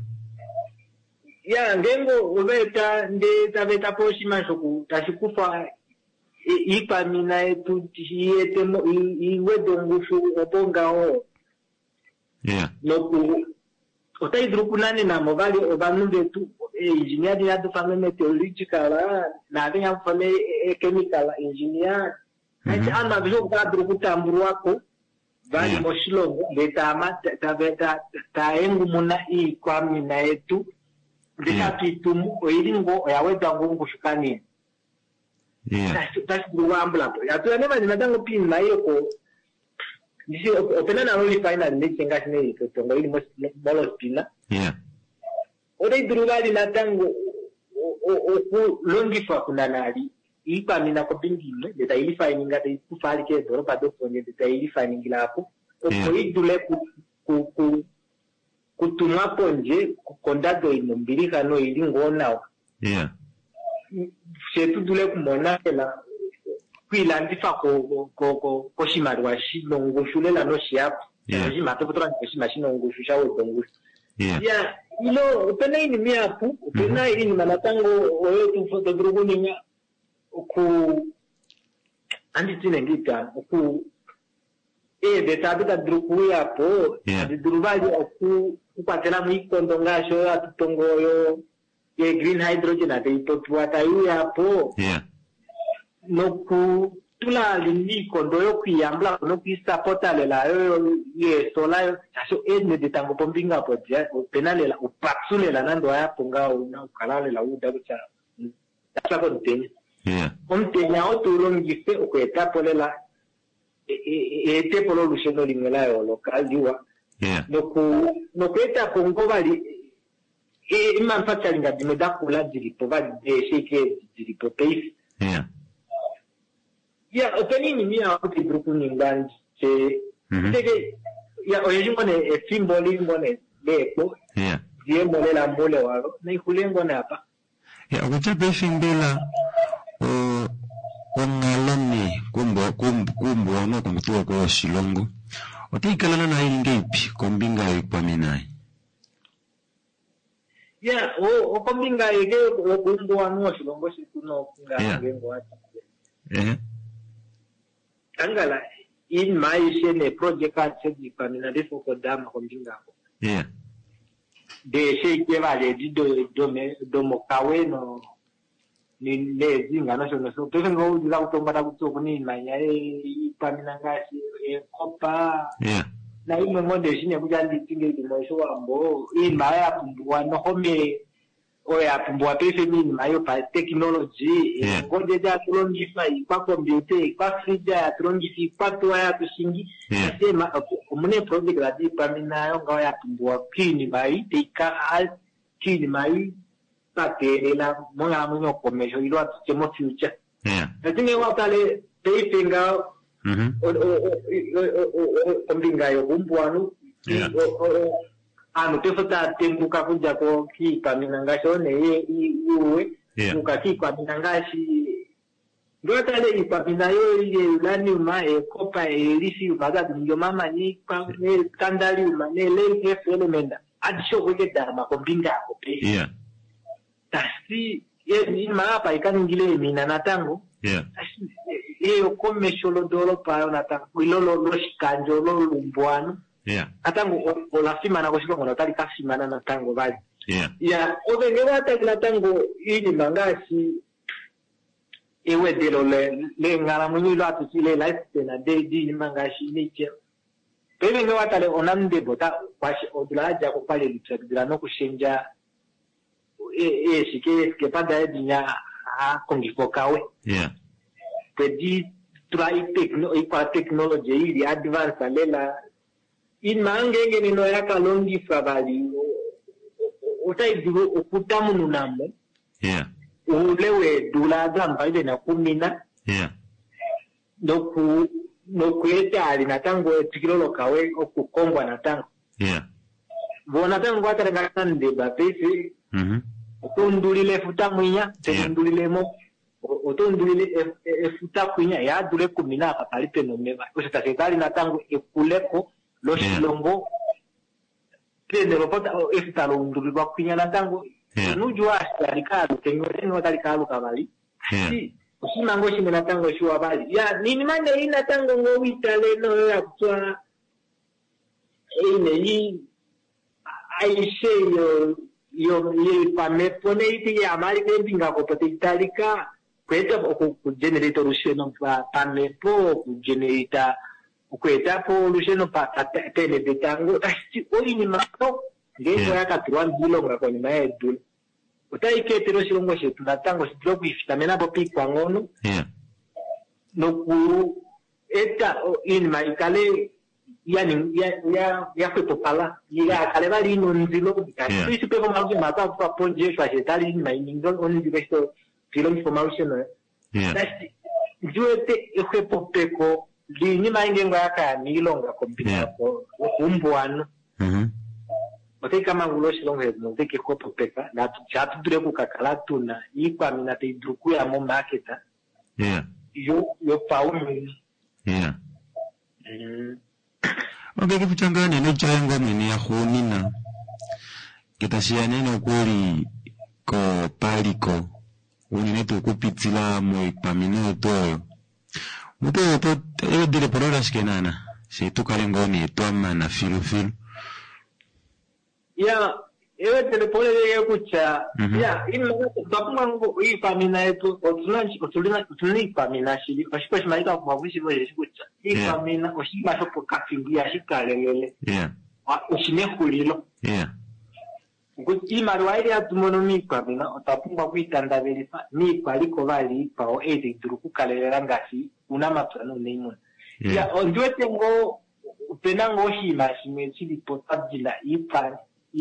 Ya ngengo ubeta ndeta beta poshima shoku tashikufa ipa mina etu yete iwedongushu opongao. Yeah. Noku otai drukunane na movali obanunde tu engineer dia do fame meteorological na atenga fame chemical engineer. Ati ama bizo ka drukutamburu wako bali moshilo beta amata tabeta taengu muna kwa mina etu ndika kitu oilingo yaweza ngungu shukani. That's ruambla ya tu anema zinatango pin na hiyo ko nisi opena na only final ni chenga sine to ngoli molo spina. Ode durubali na tango o longi fa kunanali ipa mina ko bingile de daily finding ate kufali ke doro pado ponye de daily finding lapo o idule ku kutuma ponje kondado inombirika no ilingona. Setu dule kumona la kwilandifa ko shimarwa shilongo shulela no shiapo. Jima to potra ko shimashinongo shushawo dongo. Ya ilo pena ini miapu pena ini manatango oyo tu fotogrupo ninga ku andi tinengita ku de tabita grupo yapo de durubali ku kwatela mwikondo ngasho atutongoyo ye green hydrogen ate itotuata yapo no ku tula lindi kondo yo kuyambla no kwisapota lela yo ye sola aso ene de tango pombinga podia penalela upaksulela nando yapo ngao na ukalalela udabucha tasako ntenya omtenya otulongise okweta polela ete polo lusheno lingela yo local diwa no kweta kongo bali manufacturing adimoda kula diripo bali de sheke diripo pace ya opening ni ya kuti grupu ninganji tege ya oyejingone simboli ngone lepo die molela mole walo na ikulengo na hapa ya ukucha beshimbela ongalani kumbo ono kumtuwa kwa shilongo otikalana na ingepi kombinga ipaminai ya o kombinga ige kumbo wanu shilongo situno kunga ngengo hata angala in maisha ne project atseji pamina defo ko dama kombinga ko de sheke vale do mokawe no ni lezi ngana shono so pese ngo dila kutombata kutoko ni manya pamina ngasi kopa na ime ngode shine kujandi tinge dimosho ambo in maya pumbwa no home oya pumbwa pese ni mayo pa technology ngode ja tulongifa kwa computer kwa fridge ya tulongifi kwa toa ya kushingi sema omune project la di pamina yo ngawa ya pumbwa kini mai tika al kini mai pate la mwana mwenye komesho ilo atemo future lakini wakale peipenga kombinga yo kumbwanu anu tefota tembuka kuja ko kipa minangasho ne iwe ukakikwa minangashi ngotale ipa minayo ile ulani uma kopa elisi umaga ndio mama ni kwa ne kandali uma ne le elementa adisho kuje dama kombinga ko pe tasi ni mapa ikaningile mina natango iyo komesho lo dolo pa natango ilolo lo shikanjo lo lumbwanu atango olafima na koshika ngona tali kafima na natango bali ya obenge wata natango ini mangashi ewe delo le ngala munyi lo atusile life na di mangashi niche pele wata le onande bota kwashi odulaja ko pale litsadira no kushenja shike pada dinya kongifokawe pedi try technology ili advance lela in mangenge ni no yaka longi fabali utaidigo ukutamu nunamo ulewe dula gamba ile na kumina nokueta ali natango tikilolo kawe okukongwa natango. Yeah. Bona tango atarenga ndeba pesi. Otondulile futa mwinya, tendulilemo. Otondulile futa kwinya ya dule kumina kapalipe nomeba. Osita sekali natango ekuleko lo shilongo. Pende ropota efuta lo ndulilwa kwinya natango. Nujua alikalo tengo alikalo kabali. Si usimango shimena tango shuwa bali. Ya nini mande ina tango ngowita leno ya kutwa hii aishe yo pamepone iti ya mali kempinga kopote italika kweta ku generator rusheno pamepo ku generator kweta po rusheno pa tele de tango tasi oli ni mato ngengo yakatwa ndilonga kwa nyuma yedu utaiketero shilongo shetu natango sitro kuifitamena popi kwa ngono noku eta in maikale ya kwepo pala ya kaleba lino nzilo kasi sipe kwa mauzi mata kwa ponje shwa shetali in mainingon oni dibesto filoni kwa mauzi no kasi juete kwepo peko lini maingengo yaka nilonga kompita kwa umbuano Ote kama ngulo shilongo hedu note kwepo peka na chatu dure kukakala tuna ikwa minate idruku ya mo marketa yo paumi Okay, kifuchanganya no chayango mwini ya huonina. Kitashia neno kweli ko paliko. Uninetu kupitila moi pamino toyo. Muto yoto, ewe dile porora shikenana. Sheitu kalengoni eto ama na filu. Ya, ewe dile porora ya kucha. Ya, ina tapuma ngo hii pamina eto. Otulini pamina shili. Washiko shimaika kumabushi moja shikucha. Hii pamina, oshima shopo kafingia shikalelele. Oshine hulilo. Ima ruwaili ya tumono mikwa mina, otapuma kuitanda verifa, mikwa liko vali ipa o edi turuku kalelela ngasi, unamapsano neimuna. Ya, onjuete ngo, upenango oshima shime chili potabjila ipa,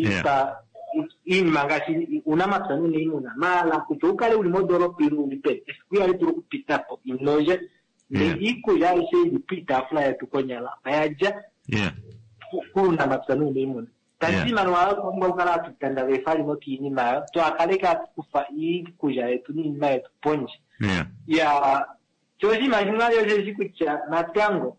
ima ngasi, unamapsano neimuna. Mala, kuchukale ulimodoro piru ulipe, eskuya turuku pitapo, inoje, iku ya ise ilipita afla ya tukonyala. Mayaja, kuna mapsano neimuna. Tanti manuwa kwa ukala tutanda vefali moki inima to akaleka kufa kuja yetu ni inima yetu ponji ya chozi majinga yoje zikucha natango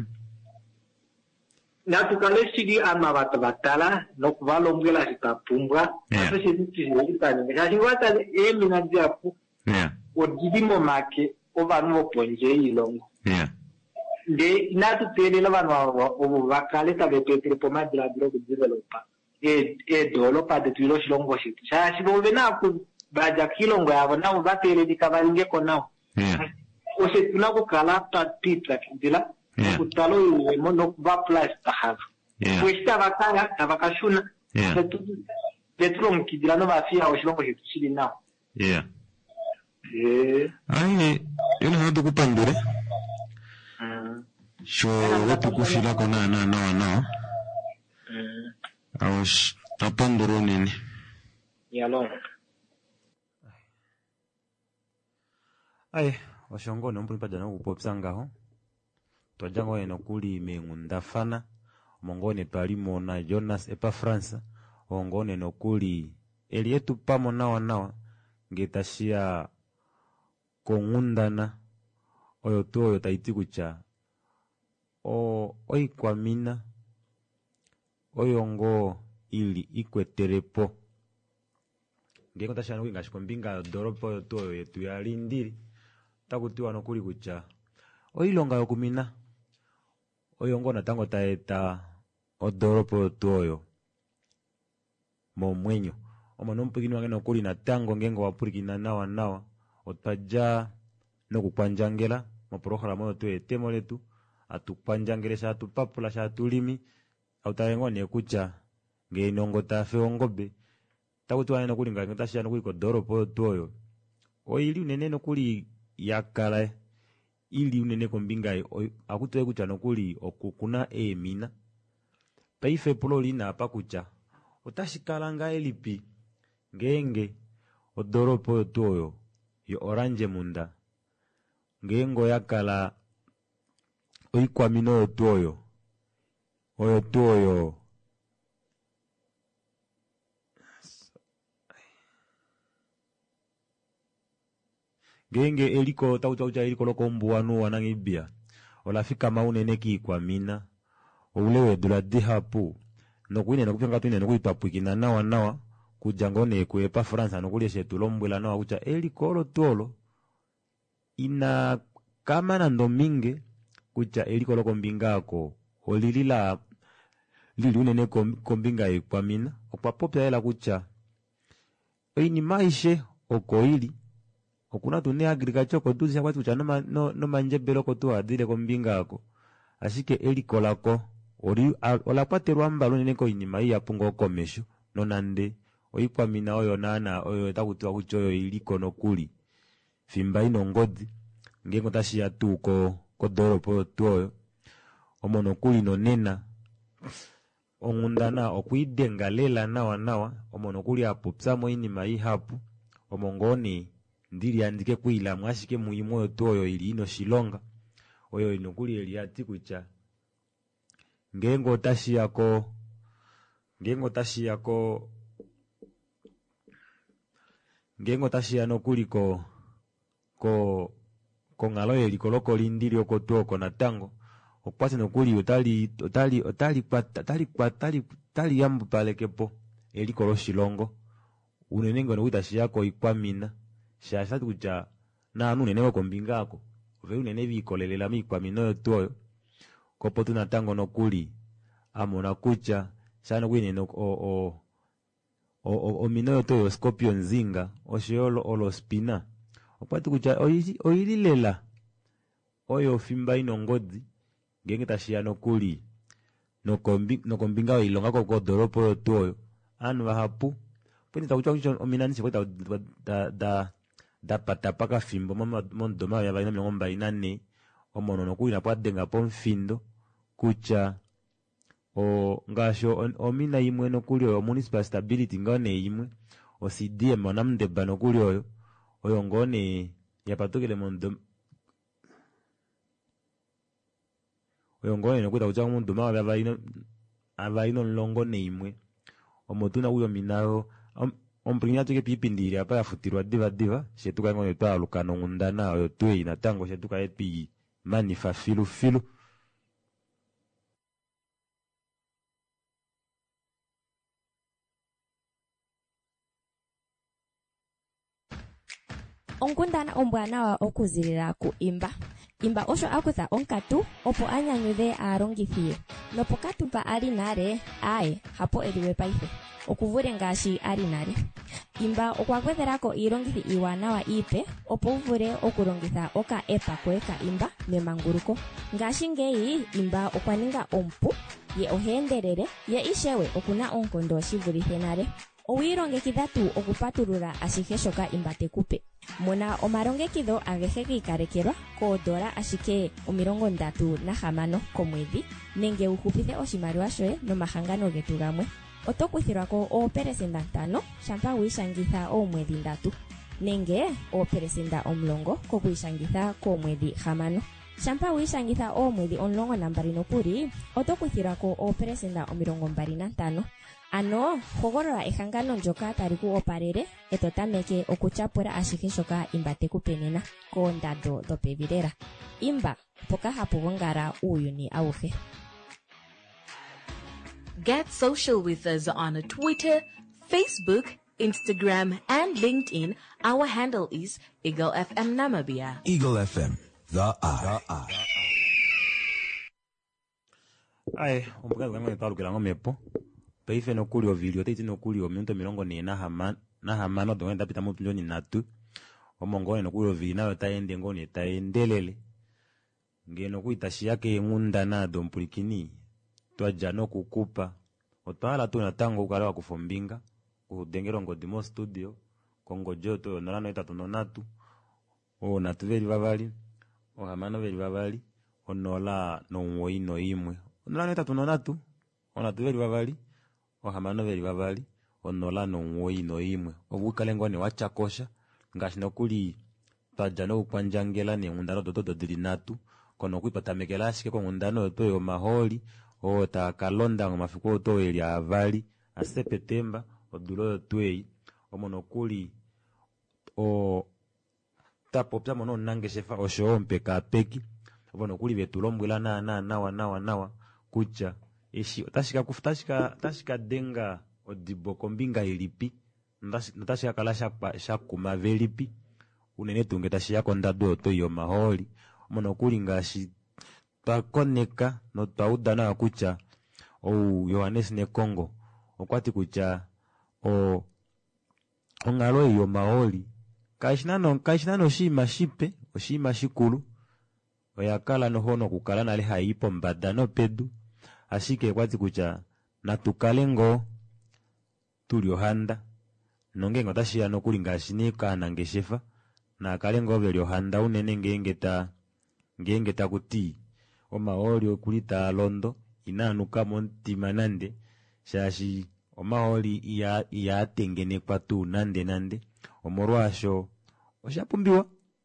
na tukale sidi ama batala no kuvalo mbela sitapumbwa hapo sidi tizilitani ngashingwata mina japu odidimo make ovanu ponje ilongo de inatu tele la vanwa o vakale ta bepetre pomadra drogo developa dolo pa de tuilo shilongo shitu sha shibo na ku baja kilongo ya na u vatele di kavalinge kona o se tunako kala ta titra dila ku talo mono va place ta have questa vakala ta vakashuna de trom ki dila no va fia o shilongo shitu shili na ai yo no to kupandure Sho wetu kufila kona no. Aos tapandoro nini. Yalong. Ai, washongo no mpuli padana upopsanga ho. Twajango eno kuli mengundafana. Mongone palimo na Jonas epa France. Ongone no kuli elietu pamo nawa. Ngetashia kongundana. Oyo tuo taitikucha. Oi kwa mina oyongo ili ikweterepo ngeko tashana winga shikombinga doropo to yetu ya lindiri takutiwa no kuli kucha oilonga yokumina oyongo natango taeta odoropo toyo momwenyo omono mpigini wange no kuli natango ngengo wapurikina nawa otaja no kukwanjangela mo programa to etemo letu atupanjangele sha tupapula sha tulimi autayengo ne kucha ngeinongo tafe ongobe takutwa eno kuli nganga tashana kuli ko doropo toyo oili unene no kuli yakala ili unene ko mbingai akutwe kucha no kuli okukuna emina paife pololi na pakucha utashikalanga elipi ngenge odoropo toyo yo orange munda ngengo yakala oikwamina oyo tu oyo genge eliko taucha eliko lokombuanu wanangibia olafika maunene kiikwamina oulewe dula dihapu nokuine nokupanga tuine nokuipapwikina nawa kujango nekwepa France nokuleshe tulombwela nawa kucha eliko tolo ina kama na ndominge kucha eliko lokombingako olilila lili unene kombinga ikwamina okupapopya ela kucha oini maishe okoili okuna tune agriculture ko tuzi kwa tucha no manjebelo ko tu adile kombingako asike eliko lako ola kwaterwa mbalo nene ko inima iya pungo komesho nonande oikwamina oyo nana oyo takutwa kucho oyo iliko nokuli fimba ino ngodi ngengo tashia tu ko doropo tuoyo omono kuli no nena ongundana okuidengalela nawa omono kuli apupsamo inima ihapu omongoni ndiri andike kuila mwashike muimo tuoyo ili ino shilonga oyo inokuli eli ati kucha ngengo tashia nokuli ko ngalo eliko loko lindiri okotuoko natango okwase nokuli otali yambu palekepo eliko lo shilongo unenengo nokutashia ko ikwamina shashatu kucha nanu nene kombingako ove unene bikolelela mikwamina yo tuoyo kopo tunatango nokuli amona kucha shano kwine o mino to scorpion zinga oshiolo olo spina okwatu kucha oililela oyo fimba ino ngodi ngenge tashia nokuli nokombinga ilonga ko doropo yo tuoyo anu bahapu pwini takucha kucho ominanisi kweta da patapaka fimbo mondoma ya baina mlongo mbainane omono nokuli na pwadenga pomfindo kucha o ngasho omina imwe nokuli oyo municipal stability ngone imwe o CDM onamdeba nokuli oyo ngone yapatukile mondoma oyo ngone nokuta kucha mondoma ya baina nlongo neimwe omotuna uyo minayo omprinya tuke pipindiri apa yafutirwa diva shetuka ngone twa lukano ngundana oyo tuwe inatango shetuka epi manifa filu onkundana ombwanawa okuzilila ku imba osho akutha onkatu opo anyanyudhe aalongithi ye nopokatu mpa ali nale hapo eliwe paife okuvule ngaashi ali nale imba okwagwedhelako iilongithi iiwanawa iipe opo uvule okulongitha oka-epa koye ka imba memanguluko ngaashingeyi imba okwaninga ompu ye oheendelele ye ishewe okuna oonkondo shivulithe nale owiilongekidha tu okupatulula ashihe shoka imba tekupe muna omalongekidho agehe giikalekelwa $36 ashike komwedhi nenge uhupithe oshimaliwa shoye nomahangano getu gamwe oto kuthilwako 5% shampa wiishangitha oomwedhi 3 nenge 10% kokwiishangitha koomwedhi 6 shampa wiishangitha oomwedhi 12 nokuli oto kuthilwako 25%. Ano hogolola ehangano ndyoka tali ku opalele eto tameke okutyapula ashihe shoka imba tekupe nena koondando dhopevi lela. Imba mpoka hapu gongala uuyuni auhe. Get social with us on Twitter, Facebook, Instagram, and LinkedIn. Our handle is Eagle FM Namibia. Eagle FM, the eye. Ai, ombukazi kama ntalukela ngomepo. Paife nokuli ovilio teiti nokuli ominto 40 na hamano donda pita mu milioni 3 omongone nokuli ovili nayo taende ngone taendelele ngeno kuitashia ke ngunda na dompulikini twaja nokukupa otwala tu natango ukala wa kufombinga kudengero ngodimo studio kongojo to nalano itatunonatu o natuveli vavali o hamano veli vavali onola no imwe nalano itatunonatu ona tuveli vavali ohamano veli vavali onola no imwe obukale ngone wachakosha ngashi nokuli twaja no kwanjangela ne ngundano dodo dili natu kono kuipatamekela ashike kwa ngundano toyo maholi o takalonda ngomafiko to eli avali a Septemba odulo twei omonokuli o tapopya mono nangeshefa oshompe kapeki omonokuli betulombwela nawa kucha eshi tashika denga odibo kombinga ilipi natashika kala shakuma velipi unene tunge tashia kondado toyo maholi monokuli ngashi twakoneka no twaudana kucha o Yohanes ne Congo okwati kucha o ongalo yo maholi kaishinano shima shipe oshima shikulu oyakala no hono kukala nale haipo mbada no pedu ashike kwati kucha natukalengo tuliohanda nongengo tashia no kulinga shinika nangeshefa na kalengo veliohanda unene ngenge takuti omaholi okulita londo inanuka montima nande shashi omaholi iya tengenekwa tu nande omorwasho oshapumbiwa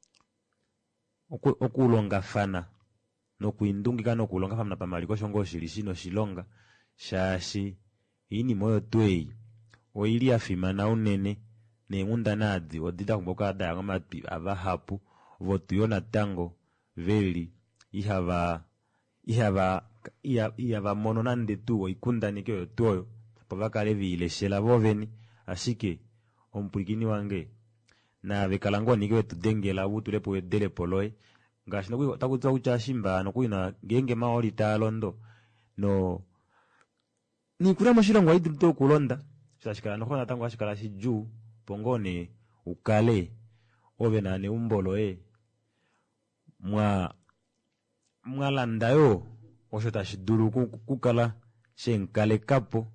okulonga fana nokuindungika nokulonga fana pamaliko shongo shili shino shilonga shashi ini moyo twei oili afimana unene nengunda nadzi odita kumboka da ngamapi abahapu votuyo natango veli ihava mono nande tu oikundanike yo toyo povakale vileshela voveni ashike ompwikini wange na vekalango nike tudengela butulepo wedele poloe ngashi no takutwa kucha shimba no kuina ngenge maholi ta londo no ni kula moshilongo aidu kulonda shashikala no khona tango ashikala shiju pongone ukale ovenane umboloe mwalanda yo oshota shiduru kukala shenkale kapo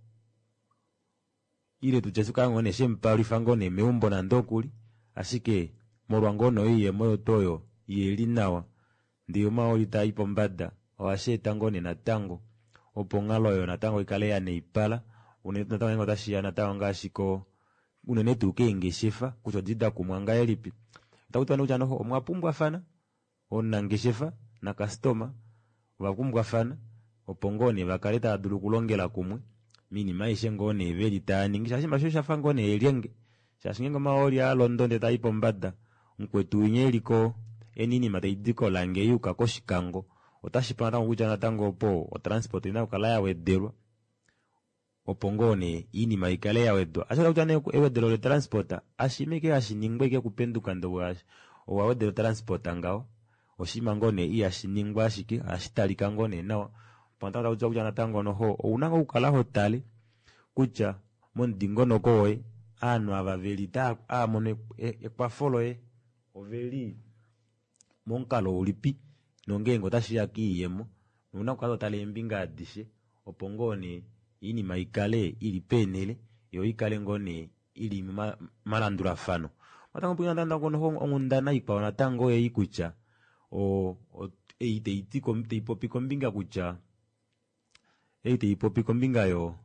ile tuchesuka ngone shempali fangone meumbo na ndokuli asike morwangono iye moyo toyo yeli nawa ndiyo maholi taipo mbada owasheta ngone natango opongalo yo natango ikale ya neipala unetu natango ngo tashia natango ngashiko unene tukenge shefa kuchodida kumwanga elipi takuti wana uchano omwapumbwa fana onangeshefa na customer wakumbwa fana opongone vakaleta adulu kulongela kumwe mini maishe ngone veli tani ngisha shimba shosha fangone elienge shashingengo maholi a London taipo mbada nkwetu inyeliko enini mataidiko lange yuka koshikango otashipana tango kucha natango po o transport ina ukala ya wederwa opongone ini maikale ya wedwa ashala kuchane ewedero le transporta ashimeke ashiningweke kupenduka ndo o wedero transporta ngao oshima ngone iya shiningwa ashiki ashitalika ngone nawa pantata kucha natango noho unanga ukala hotale kucha mondingo nokoe anu abavelita amone kwa follow oveli monkalo ulipi nongengo tashia kiyemo nuna kwazo tale mbinga adishe opongone ini maikale ili penele yo ikale ngone ili malandura fano matango pinga ndanda kono ongundana ipa na tango ikucha o eite itiko mteipopi kombinga kucha eite ipopi kombinga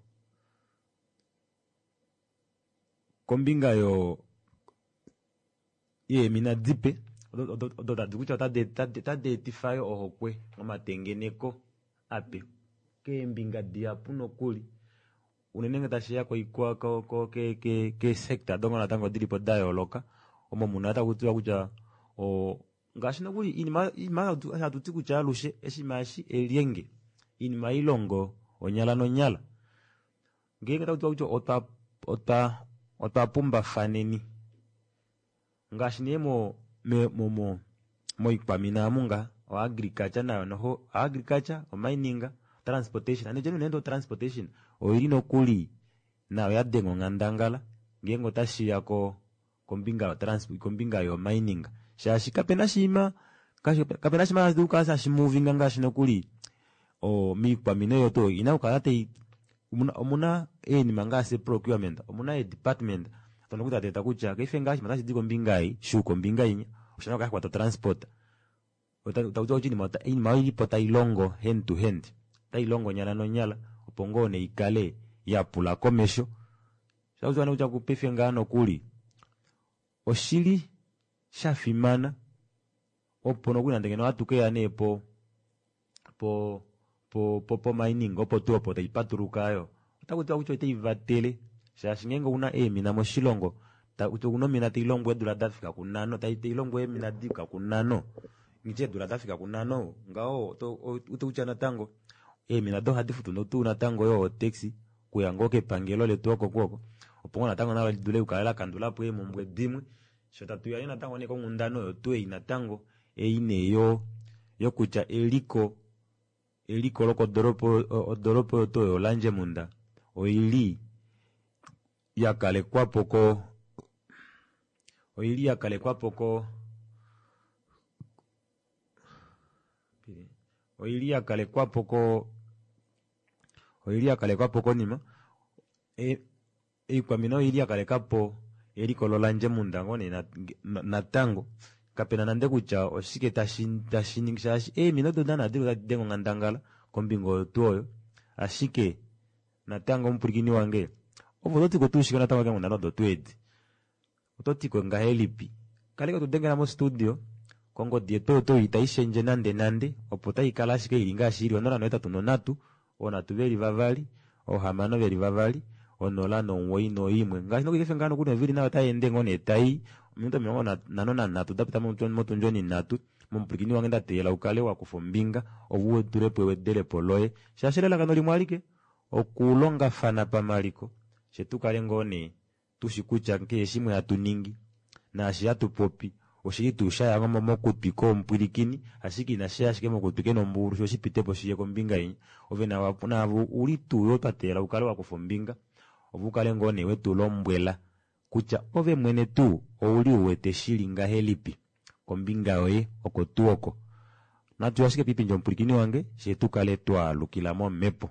ye mina dipe odo kucha tade tifayo ohokwe ngamatengeneko ape ke mbinga dia puno kuli unenenge tashia ko ikwa ko ke sector dongo na tango dilipo dayo loka omo munata kutwa kucha o ngashino kuli inima atuti kucha lushe eshimashi elienge inima ilongo onyala no nyala ngenge takutwa kucha otapumba faneni ngashine mo ikpamina munga o agriculture na no agriculture o mining transportation ane jenu nendo transportation o irino kuli na ya dengo ngandangala ngengo tashia ko kombinga transport kombinga yo mining shashi kapena shima duka sa moving ngashino kuli o mi kwamine yo to ina ukalate omuna ni mangase procurement omuna department tonokuta teta kucha kaife ngashi matashi diko mbingai shuko mbingai ushana kwa transport utauzo chini mata in maili pota ilongo hand to hand tailongo nyala no nyala upongone ikale ya pula komesho shauzo na uja kupefe ngano kuli oshili shafimana opono kuna ndengeno atuke anepo po mining opo tu opo taipaturukayo takuti kucho teivatele shashingengo una mina moshilongo ta utukuno mina tilongo edula dafika kunano tailongo mina dika kunano nje dula dafika kunano ngao utuchana tango mina do hadifu tunotu na tango yo taxi kuyangoke pangelo le toko kwoko opongona tango na dule ukala kandula po mumbwe dimwe shota tu yana tango ne ko ngundano yo tu ina tango ine yo kucha eliko loko doropo to olanje munda oili yakale kwa poko nima kwa mino ili yakale kapo eliko lolanje munda ngone na tango kapena nande kucha oshike tashin shashi mina dodana diru dengo ngandangala kombingo tuoyo ashike na tango mpurikini wange ovototi kotushika na tango kangu nanodo twedi ototi ko ngahelipi kaliko tudengera mo studio kongo dieto to itaishenje nande opota ikalashike ilinga shiri onora noeta tunonatu ona tuveri vavali ohamano veri vavali onola no nwoi no imwe ngashino kife ngano kuna vili na taende ngone tai muntu miona nanona natu dapita moto njoni natu mumpurikini wangenda tela ukale wa kufombinga obuwe durepo wedele poloye shashelela kanoli mwalike okulonga fana pamaliko shetukale ngone tushikucha nke heshimwe hatuningi na ashiatu popi oshitu shaya ngoma mokupiko mpurikini ashiki na shaya shike mokupike no mburu shoshipitepo shiye kombinga yin ovena wapuna ulitu yotatela ukale wa kufombinga obukale ngone wetu lombwela kucha ove mwene tu ouli uwete shilinga helipi kombinga oye okotuoko natu yashike pipi njo mpurikini wange shetukale twa lukilamo mepo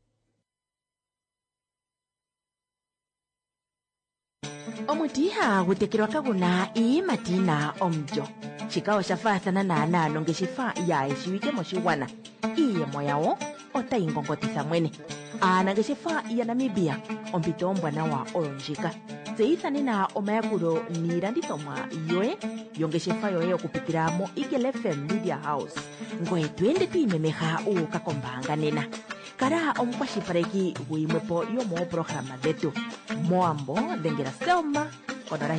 omutiha gutekerwa kaguna iimatina omjo shikawo shafathana naanano ngeshifa yaye shiwike moshiwana iyemo yawo otayingongotitha mwene aanangeshefa ya namibia ompito ombwanawa oyo ndjika tseyithanena omayakulo niilandithomwa yoye yongeshefa yoye okupitila mo Eagle FM Media House ngoye twende twiimemeha uuka kombaanga nena kala omukwashilipaleki guyimwepo yomooprograma dhetu moambo dhengela Selma konola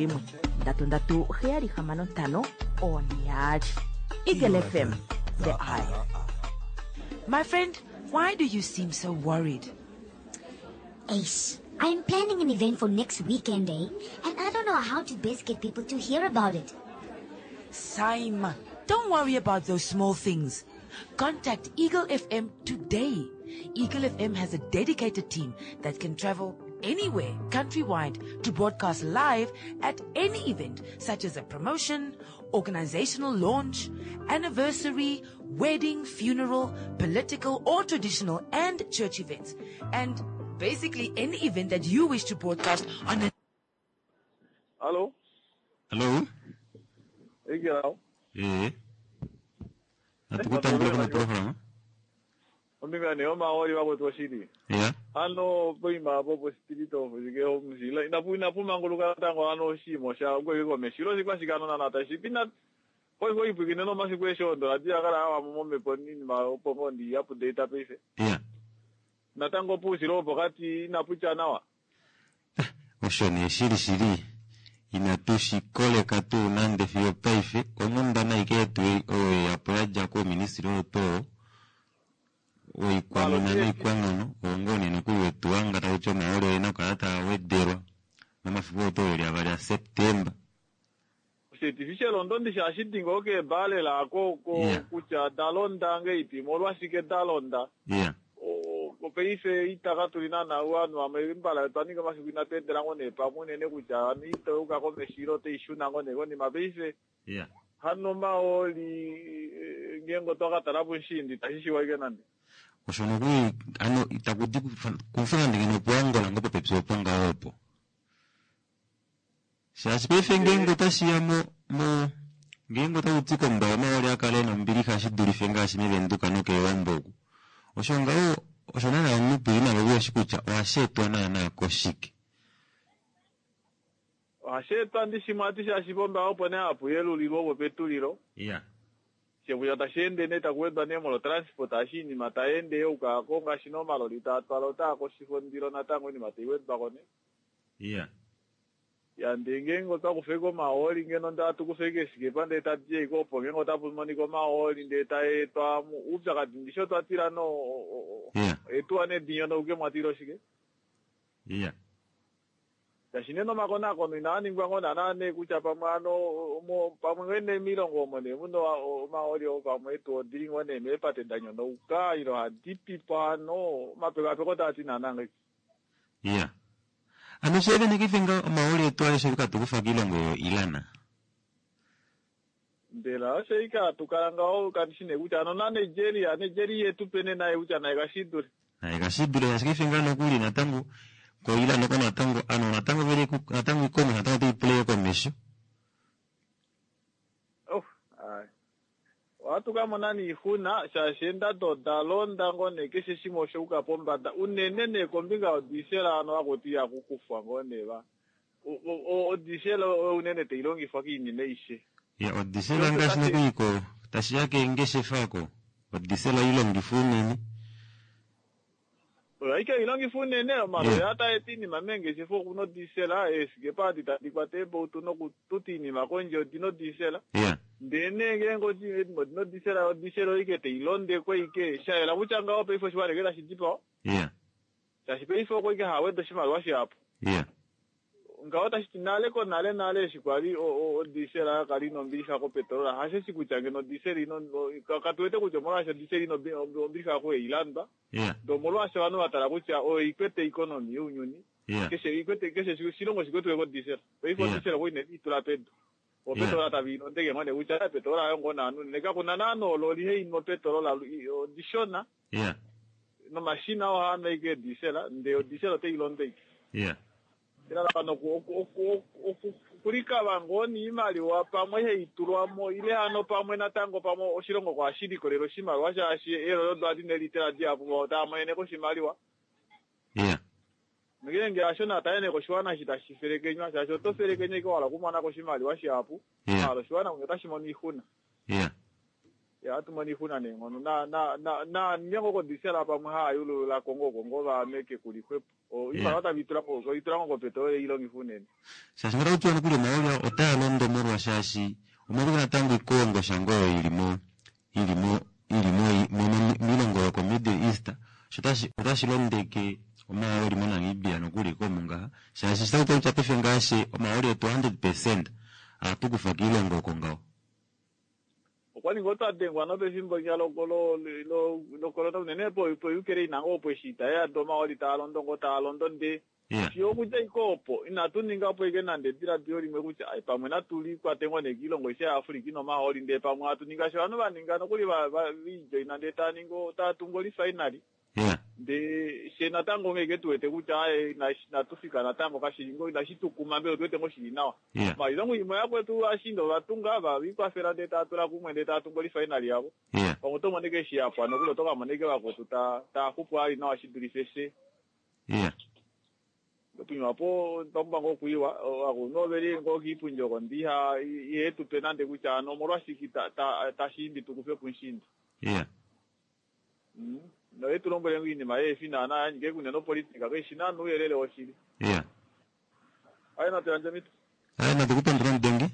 81 33765 Eagle FM, the eye. My friend, why do you seem so worried? Ace, I'm planning an event for next weekend, and I don't know how to best get people to hear about it. Saima, don't worry about those small things. Contact Eagle FM today. Eagle FM has a dedicated team that can travel anywhere countrywide to broadcast live at any event, such as a promotion, organizational launch, anniversary, wedding, funeral, political or traditional, and church events. And basically any event that you wish to broadcast on a... Hello? Hello? Natukutambula kama program. Ominga ne oma ori wa kwa shidi. Yeah. Ano boima bobo spirito fuzike ho muzila. Inapu mangulu katango ano shimo sha kwa meshiro sikwa sikano na nata shipina. Hoi pukine no masikwe shondo. Adia kara awa mombe ponini ma opomo ndi yapu database. Yeah. Natango pusiro bokati inapucha nawa. Oshoni shiri. Inatushi kole katu nande fiyo paife omunda na iketu oe apraja ko ministri oto oe kwa mnano ikwangano ongoni nikuwe tuanga taucho maore eno karata wederwa nama fipo oto eri avaria September certificial ondondi shashidingo ke bale la ko kucha dalonda ngeiti molwa sike dalonda ko peise itaka tulina na wanu amembala tani kama sikuna tendera ngone pamune ne kucha ni to ka ko meshiro te ishuna ngone ngoni mabeise hano maoli ngengo toka tarabu nshindi tashishi waige nandi oshono kui ano itakudi kufanya ndingeno pwango la ngopo pepso pwanga opo shaspefe ngengo tashiyamo ngengo ta utiko mbawa maoli akale no mbiri kashiduri fenga shimivenduka noke wambogu oshonga oshonana nupu ina logo shikucha washetwa na koshiki washetwa ndi shimati sha shibomba opone apu yelu liwo betuliro Chebuya tashende neta kwenda nemo lo transport ashini mataende ukakonga shinoma lo litatwalota ko shifondiro natango ni matiwet bakone. Yeah. Ya ndengengo takufeko maoli ngeno ndatu kufeke sikepande tatje ikopo ngengo tapumani ko maoli ndeta etwa upya kadindisho twatira no. Yeah. Etuane dinyo uke matiro shike. Yeah. Tashineno makona kono inani ngwangona nane kuchapa mwano mo pamwene milongo mone muno maoli o pamweto dingo ne mepate danyo no uka iro hadipi pano mapeka peko tatina nange. Yeah. Anushebe nikifinga maoli etwale shirika tukufa kilongo ilana. Ndela sheika tukaranga o kanishine kucha no na Nigeria yetu pene na ucha na ikashidure. Na ikashidure yasikifinga no kuli natangu ko ilana ko natangu vile ku natangu ikono natangu te play ko mesho. Oh, ai. Watu kama nani ihuna shashenda to dalonda ngone keshe shimo shoka pombada unenene kombinga odisela ano akotia kukufa ngone ba. O disela unene te ilongi fakini neishe. Ya odisela ngasine kuiko tashi yake ngeshe fako odisela ilongi funini. Aika ilongi funene maro hata etini mamenge sifo kuno disela esike di tatipatebo tuno kututini makonjo dino disela. Yeah. Ndene ngengo no disela ike te ilonde ko ike shaela muchanga ope ifo shware gela shidipo. Yeah. Tashi pe ifo ko ike hawe do shima washi hapo. Yeah. Ngawata shitinale ko nale shikwali o disela kali no mbisha ko petrola hashe sikuchange no diseli no kakatuete kujomora sha diseli no mbisha ko ilanda. Yeah. Do molo asha wanu atara kucha o ikwete economy unyuni. Yeah. Keshe silongo shikwetu ko disela. Pe ifo disela ko ine itula pedo. O petrola tavino ndege ngone ucha petrola yongo nanu neka kuna nano loli hei no petrola dishona. Yeah. No machine wa hana ike disela nde disela te ilonde. Yeah. Ila kano kurika bangoni imali wa pamwe hei turwamo ile hano pamwe natango pamwe oshirongo kwa shiri kolero shima washa ashi ero ndo adine litera dia po tamwe ko shimali wa. Yeah. Ngenge ashona tayene ko shwana shitashiferekenywa shasho to ferekenye ko wala kumana ko shimali washi hapo. Yeah. Alo shwana ngotashimoni huna. Yeah. Ya atumani huna nengono na nyengo ko disela pamwe ha yulo la Kongo ba meke kulikwepo. O ipa wata vitrango ko petrole ilongi funene. Sasa ngara utu anukule maolia otaya londo moro wa shashi. Umaruga na tangu Kongo shango milongo ko Middle East. Shutashi londe ke maori mona ngibia nukuli ko munga. Shashi sauta uchapefe ngashi maori 200% atukufa kilongo kongao. Kwani ngota dengwa no besimbo nyalo kolo nene po yukere inango po shita ya doma oli talondo ngota alondo nde. Sio kuja ikopo inatuninga po igenande dira biori mekucha ai pamwe natuli kwa tengwa ne kilongo isha Afrika no ma oli nde pamwe atuninga shano baninga no kuli ba vijo inande taningo tatungoli finally. Yeah. De shena tango ngeke tuete kucha na tufika na tango kashiringo ina shitukumambe tuete ngoshiri nawa. Yeah. Ma izangu imo yakwe tu ashindo batunga ba bikwa fera deta tula kumwende tatungoli final yabo. Yeah. Pamoto maneke shi hapo anokulo toka maneke bako ta kupwa ali na ashiduri fese. Yeah. Tupima hapo tomba ngo kuiwa ako no beri ngo kipunjo kondiha yetu penande kucha no morwa shikita ta shindi tukufe kunshindi. Yeah. No etu nombo lengu ini mae fina na nge kuna no politika ke shina no yerele oshiri. Yeah. Aina te anjamit. Aina tukupa ndron dengi.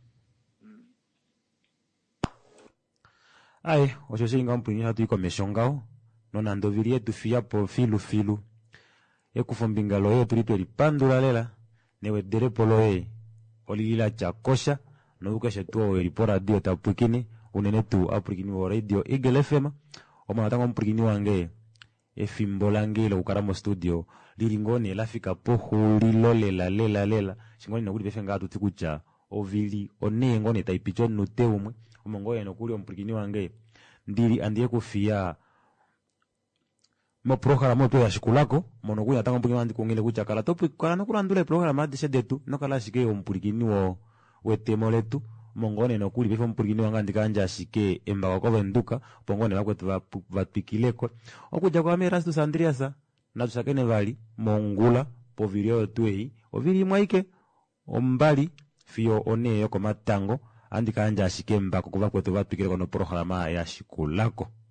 Ai, osho singa mpuni hatu iko meshongao. No nandovirie tu fia po filu. Ekufombinga loe turito lipandula lela. Newe dere poloe. Olilila chakosha. No ukashe tuo elipora dio tapukini. Unene tu apukini wa radio Eagle FM. Oma natango mpukini wange. Efimbolange la ukaramo studio. Lilingone lafika pohu lela. Shingoni na kuli pefenga atu tikucha. Ovili one ngone taipichon nuteumwe. Omongoye no kuli mpukini wange. Ndiri andie kufia mo programa to ya shikulako mono kuya tanga mpukini wange kungile kucha kala topu kala no kurandule programa dise detu no kala shike mpukini wo wetemoletu mongone no kuli befo mpukini wange ndikanja shike emba ko benduka pongone bakwetu bapikileko okuja kwa mera stu sandriasa na tusakene vali mongula povilio tuei ovili mwaike ombali fio one yoko matango andika anja ashike mbako kuba kwetu batwikire kono programa ya shikulako